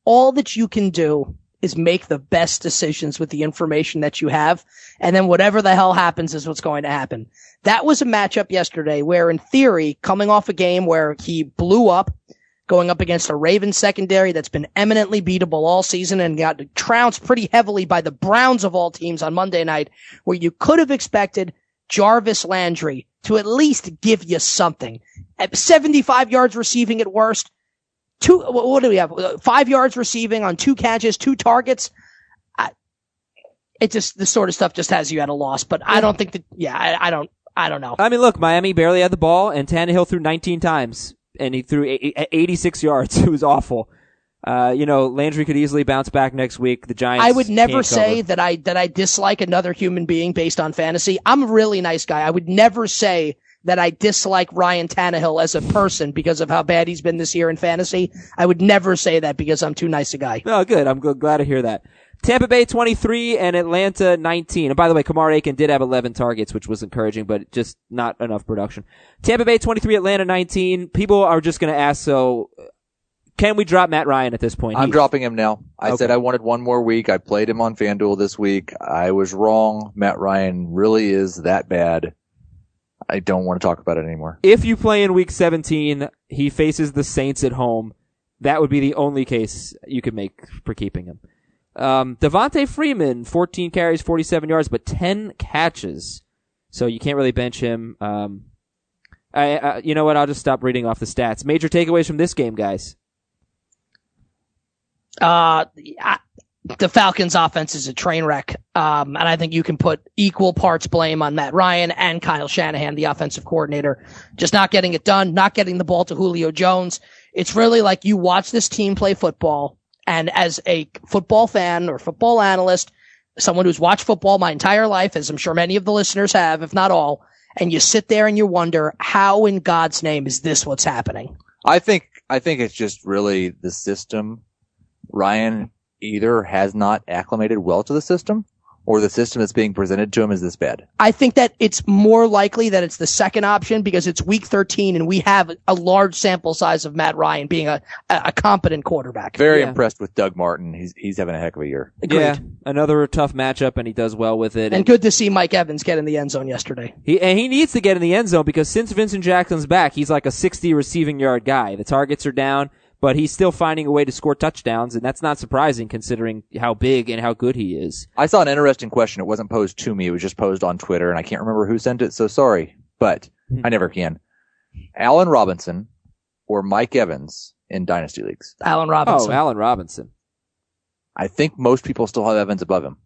all that you can do is make the best decisions with the information that you have. And then whatever the hell happens is what's going to happen. That was a matchup yesterday where, in theory, coming off a game where he blew up, going up against a Ravens secondary that's been eminently beatable all season and got trounced pretty heavily by the Browns of all teams on Monday night, where you could have expected Jarvis Landry to at least give you something. At seventy-five yards receiving at worst, two, what do we have? Five yards receiving on two catches, two targets. I, it just, the sort of stuff just has you at a loss, but I don't think that, yeah, I, I don't, I don't know. I mean, look, Miami barely had the ball, and Tannehill threw nineteen times, and he threw eighty-six yards. It was awful. Uh, you know, Landry could easily bounce back next week. The Giants. I would never can't say cover. that I, that I dislike another human being based on fantasy. I'm a really nice guy. I would never say that I dislike Ryan Tannehill as a person because of how bad he's been this year in fantasy. I would never say that because I'm too nice a guy. Oh, good. I'm g- glad to hear that. Tampa Bay twenty-three and Atlanta nineteen. And by the way, Kamar Aiken did have eleven targets, which was encouraging, but just not enough production. Tampa Bay twenty-three, Atlanta nineteen. People are just going to ask, so can we drop Matt Ryan at this point? I'm He, dropping him now. I Okay. said I wanted one more week. I played him on FanDuel this week. I was wrong. Matt Ryan really is that bad. I don't want to talk about it anymore. If you play in week seventeen, he faces the Saints at home. That would be the only case you could make for keeping him. Um, Devontae Freeman, fourteen carries, forty-seven yards, but ten catches. So you can't really bench him. Um, I, uh, you know what? I'll just stop reading off the stats. Major takeaways from this game, guys. Uh, I, the Falcons offense is a train wreck. Um, and I think you can put equal parts blame on Matt Ryan and Kyle Shanahan, the offensive coordinator, just not getting it done, not getting the ball to Julio Jones. It's really like you watch this team play football, and as a football fan or football analyst, someone who's watched football my entire life, as I'm sure many of the listeners have, if not all, and you sit there and you wonder, how in God's name is this what's happening? I think, I think it's just really the system. Ryan either has not acclimated well to the system, or the system that's being presented to him is this bad. I think that it's more likely that it's the second option because it's week thirteen and we have a large sample size of Matt Ryan being a, a competent quarterback. Very Yeah. impressed with Doug Martin. He's, he's having a heck of a year. Agreed. Yeah, another tough matchup, and he does well with it. And good to see Mike Evans get in the end zone yesterday. He and he needs to get in the end zone because since Vincent Jackson's back, he's like a sixty receiving yard guy. The targets are down, but he's still finding a way to score touchdowns, and that's not surprising considering how big and how good he is. I saw an interesting question. It wasn't posed to me. It was just posed on Twitter, and I can't remember who sent it, so sorry. But I never can. Allen Robinson or Mike Evans in Dynasty Leagues? Allen Robinson. Oh, Allen Robinson. I think most people still have Evans above him.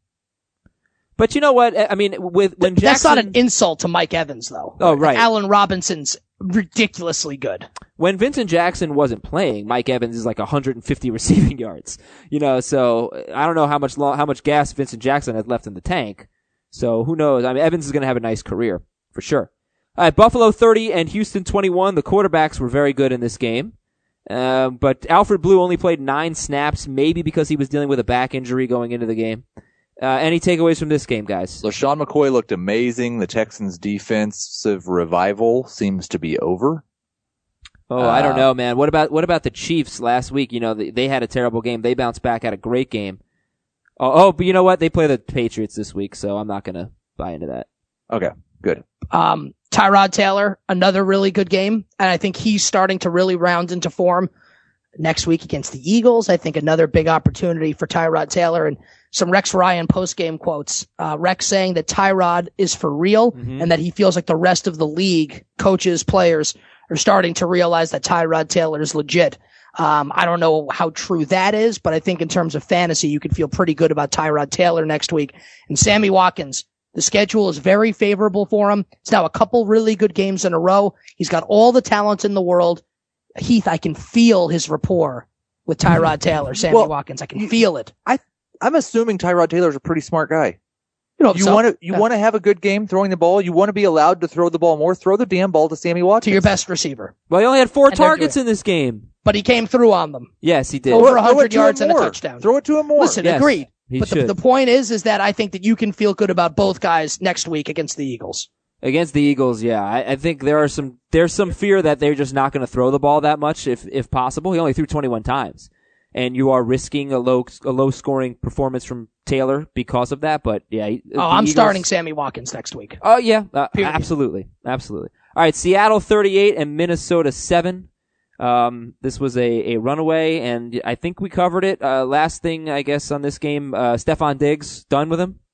But you know what? I mean, with when Jackson, That's not an insult to Mike Evans, though. Oh, right. Allen Robinson's ridiculously good. when Vincent Jackson wasn't playing, Mike Evans is like one hundred fifty receiving yards. You know, so I don't know how much lo- how much gas Vincent Jackson has left in the tank. So who knows? I mean, Evans is going to have a nice career for sure. All right, Buffalo thirty and Houston twenty-one. The quarterbacks were very good in this game. Um, but Alfred Blue only played nine snaps, maybe because he was dealing with a back injury going into the game. Uh, any takeaways from this game, guys? LaShawn McCoy looked amazing. The Texans' defensive revival seems to be over. Oh, I don't Uh, know, man. What about what about the Chiefs last week? You know, they, they had a terrible game. They bounced back, had a great game. Oh, oh, but you know what? They play the Patriots this week, so I'm not going to buy into that. Okay, good. Um, Tyrod Taylor, another really good game. And I think he's starting to really round into form next week against the Eagles. I think another big opportunity for Tyrod Taylor, and some Rex Ryan post-game quotes. Uh, Rex saying that Tyrod is for real Mhm. and that he feels like the rest of the league, coaches, players, are starting to realize that Tyrod Taylor is legit. Um, I don't know how true that is, but I think in terms of fantasy, you can feel pretty good about Tyrod Taylor next week. And Sammy Watkins, the schedule is very favorable for him. It's now a couple really good games in a row. He's got all the talent in the world. Heath, I can feel his rapport with Tyrod Taylor, Sammy Well, Watkins. I can feel it. I'm assuming Tyrod Taylor's a pretty smart guy. You know, You so, want to you yeah, want to have a good game throwing the ball. You want to be allowed to throw the ball more. Throw the damn ball to Sammy Watkins. to your best receiver. Well, he only had four And they're targets doing- in this game. But he came through on them. Yes, he did. Over Throw it one hundred to him yards and a more. touchdown. Throw it to him more. Listen, Yes, agreed. he But the, should. the point is, is that I think that you can feel good about both guys next week against the Eagles. Against the Eagles, yeah. I, I think there are some, there's some fear that they're just not going to throw the ball that much if, if possible. He only threw twenty-one times. and you are risking a low a low scoring performance from Taylor because of that. But yeah, oh, I'm Eagles... starting Sammy Watkins next week. Oh yeah, uh, absolutely, absolutely. All right, Seattle thirty-eight and Minnesota seven. Um, this was a, a runaway, and I think we covered it. Uh, last thing, I guess, on this game, uh, Stephon Diggs, done with him?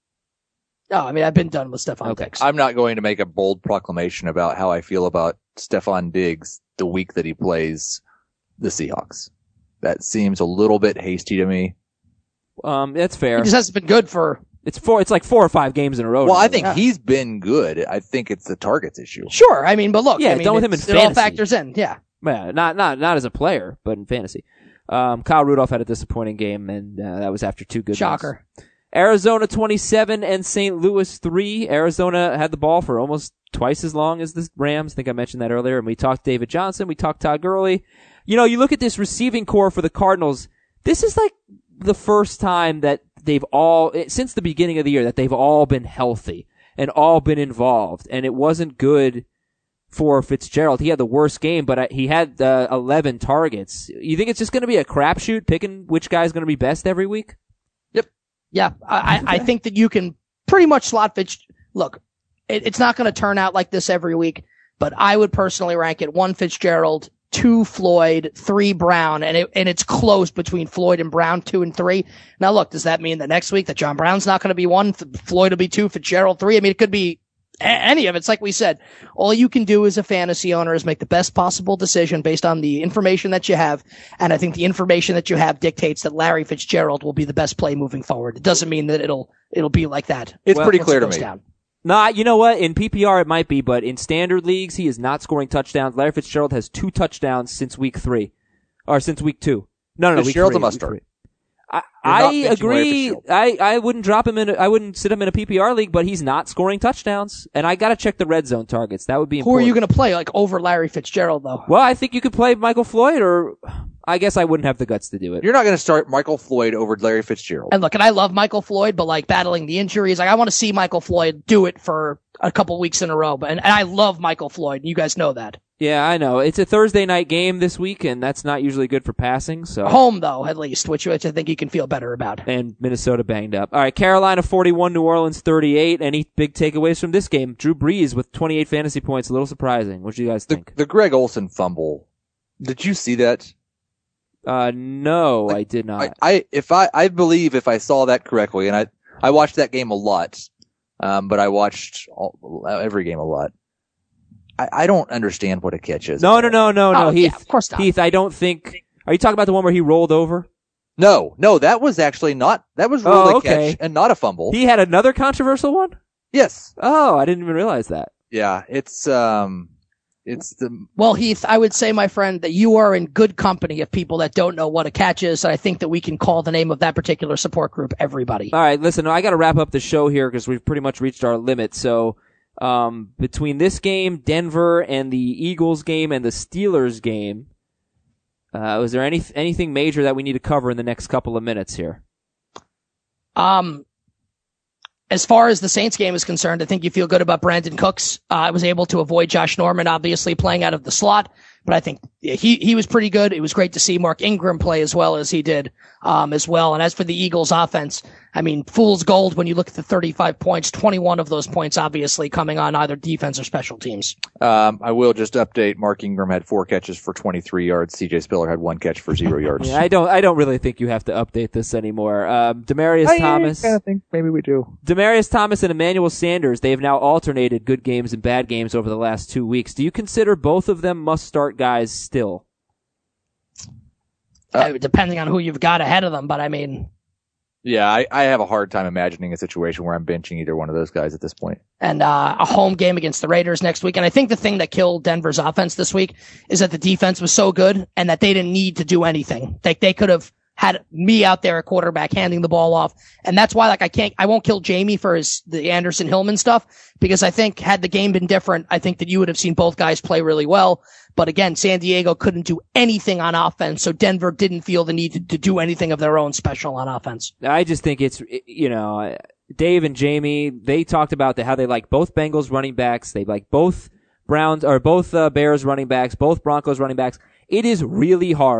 No, I mean, I've been done with Stephon okay. Diggs. I'm not going to make a bold proclamation about how I feel about Stephon Diggs the week that he plays the Seahawks. That seems a little bit hasty to me. Um, that's fair. He just hasn't been good for... It's four, it's like four or five games in a row. Well, now. I think yeah. he's been good. I think it's the targets issue. Sure. I mean, but look. Yeah, I mean, done with him in it fantasy. all factors in, yeah. Yeah, not not not as a player, but in fantasy. Um, Kyle Rudolph had a disappointing game, and uh, that was after two good Shocker. ones. Arizona twenty-seven and Saint Louis three. Arizona had the ball for almost twice as long as the Rams. I think I mentioned that earlier. And we talked David Johnson. We talked Todd Gurley. You know, you look at this receiving core for the Cardinals. This is like the first time that they've all, since the beginning of the year, that they've all been healthy and all been involved. And it wasn't good for Fitzgerald. He had the worst game, but he had uh, eleven targets. You think it's just going to be a crapshoot picking which guy's going to be best every week? Yep. Yeah. I, I think that you can pretty much slot Fitz. Look, it, it's not going to turn out like this every week, but I would personally rank it one Fitzgerald, two Floyd, three Brown, and it, and it's close between Floyd and Brown, two and three. Now look, does that mean that next week that John Brown's not going to be one, Floyd will be two, Fitzgerald three? I mean, it could be any of it. It's like we said, all you can do as a fantasy owner is make the best possible decision based on the information that you have. And I think the information that you have dictates that Larry Fitzgerald will be the best play moving forward. It doesn't mean that it'll, it'll be like that. It's well, pretty clear to me. Down. Nah, you know what? In P P R it might be, but in standard leagues, he is not scoring touchdowns. Larry Fitzgerald has two touchdowns since week three. Or since week two. No, no, no, Fitzgerald's week three. a must-start. I, I agree. I, I wouldn't drop him in, a, I wouldn't sit him in a P P R league, but he's not scoring touchdowns. And I gotta check the red zone targets. That would be important. Who are you gonna play, like, over Larry Fitzgerald, though? Well, I think you could play Michael Floyd, or I guess I wouldn't have the guts to do it. You're not gonna start Michael Floyd over Larry Fitzgerald. And look, and I love Michael Floyd, but like battling the injuries, like I want to see Michael Floyd do it for a couple weeks in a row. But and, and I love Michael Floyd. You guys know that. Yeah, I know. It's a Thursday night game this week, and that's not usually good for passing. So home though, at least, which which I think you can feel better about. And Minnesota banged up. All right, Carolina forty-one, New Orleans thirty-eight. Any big takeaways from this game? Drew Brees with twenty-eight fantasy points. A little surprising. What do you guys think? The, the Greg Olsen fumble. Did you see that? Uh, no, like, I did not. I, I if I I believe if I saw that correctly, and I I watched that game a lot, um, but I watched all, every game a lot. I, I don't understand what a catch is. No, no, no, no, no, oh, Heath. Yeah, of course not. Heath, I don't think. Are you talking about the one where he rolled over? No, no, that was actually not. That was really oh, a okay. catch and not a fumble. He had another controversial one? Yes. Oh, I didn't even realize that. Yeah, it's um, it's the. Well, Heath, I would say, my friend, that you are in good company of people that don't know what a catch is. And I think that we can call the name of that particular support group everybody. All right, listen, I got to wrap up the show here because we've pretty much reached our limit. So. Um, between this game, Denver, and the Eagles game, and the Steelers game, uh, was there any anything major that we need to cover in the next couple of minutes here? Um, as far as the Saints game is concerned, I think you feel good about Brandon Cooks. Uh, I was able to avoid Josh Norman, obviously playing out of the slot, but I think he he was pretty good. It was great to see Mark Ingram play as well as he did, um, as well. And as for the Eagles offense, I mean, fool's gold when you look at the thirty-five points, twenty-one of those points obviously coming on either defense or special teams. Um, I will just update. Mark Ingram had four catches for twenty-three yards. C J Spiller had one catch for zero yards. Yeah, I don't, I don't really think you have to update this anymore. Um, Demaryius I Thomas. kind of think maybe we do. Demaryius Thomas and Emmanuel Sanders, they have now alternated good games and bad games over the last two weeks. Do you consider both of them must-start guys still? Uh, depending on who you've got ahead of them, but I mean... Yeah, I, I have a hard time imagining a situation where I'm benching either one of those guys at this point. And uh, a home game against the Raiders next week. And I think the thing that killed Denver's offense this week is that the defense was so good and that they didn't need to do anything. Like they could have had me out there at quarterback handing the ball off. And that's why, like, I can't, I won't kill Jamie for his, the Anderson Hillman stuff, because I think had the game been different, I think that you would have seen both guys play really well. But again, San Diego couldn't do anything on offense, so Denver didn't feel the need to, to do anything of their own special on offense. I just think it's, you know, Dave and Jamie, they talked about the, how they like both Bengals running backs. They like both Browns, or both uh, Bears running backs, both Broncos running backs. It is really hard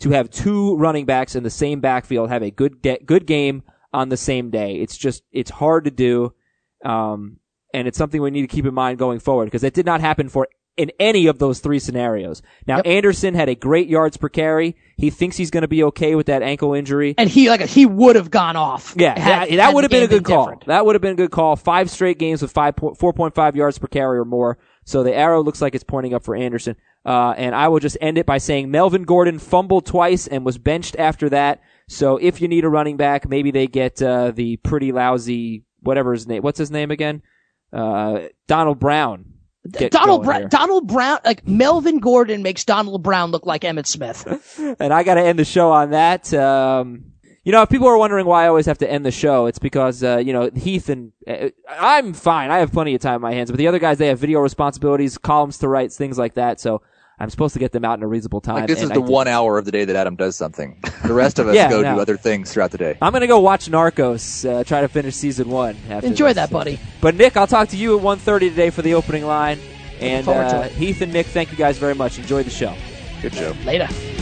to have two running backs in the same backfield have a good de- good game on the same day. It's just, it's hard to do. Um, and it's something we need to keep in mind going forward because it did not happen for in any of those three scenarios. Now, yep. Anderson had a great yards per carry. He thinks he's going to be okay with that ankle injury. And he, like, he would have gone off. Yeah, had, that, that would have been a good been call. Different. That would have been a good call. Five straight games with five, four point five yards per carry or more. So the arrow looks like it's pointing up for Anderson. Uh, and I will just end it by saying Melvin Gordon fumbled twice and was benched after that. So if you need a running back, maybe they get, uh, the pretty lousy, whatever his name, what's his name again? Uh, Donald Brown. Donald Brown, Donald Brown, like Melvin Gordon makes Donald Brown look like Emmitt Smith. And I got to end the show on that. Um, you know, if people are wondering why I always have to end the show, it's because, uh, you know, Heath and, uh, I'm fine. I have plenty of time in my hands, but the other guys, they have video responsibilities, columns to write, things like that. So I'm supposed to get them out in a reasonable time. Like this is I the did. one hour of the day that Adam does something. The rest of us yeah, go no. do other things throughout the day. I'm going to go watch Narcos, uh, try to finish season one. After Enjoy this. that, buddy. But Nick, I'll talk to you at one thirty today for the opening line. And forward to uh, it. Heath and Nick, thank you guys very much. Enjoy the show. Good show. Later.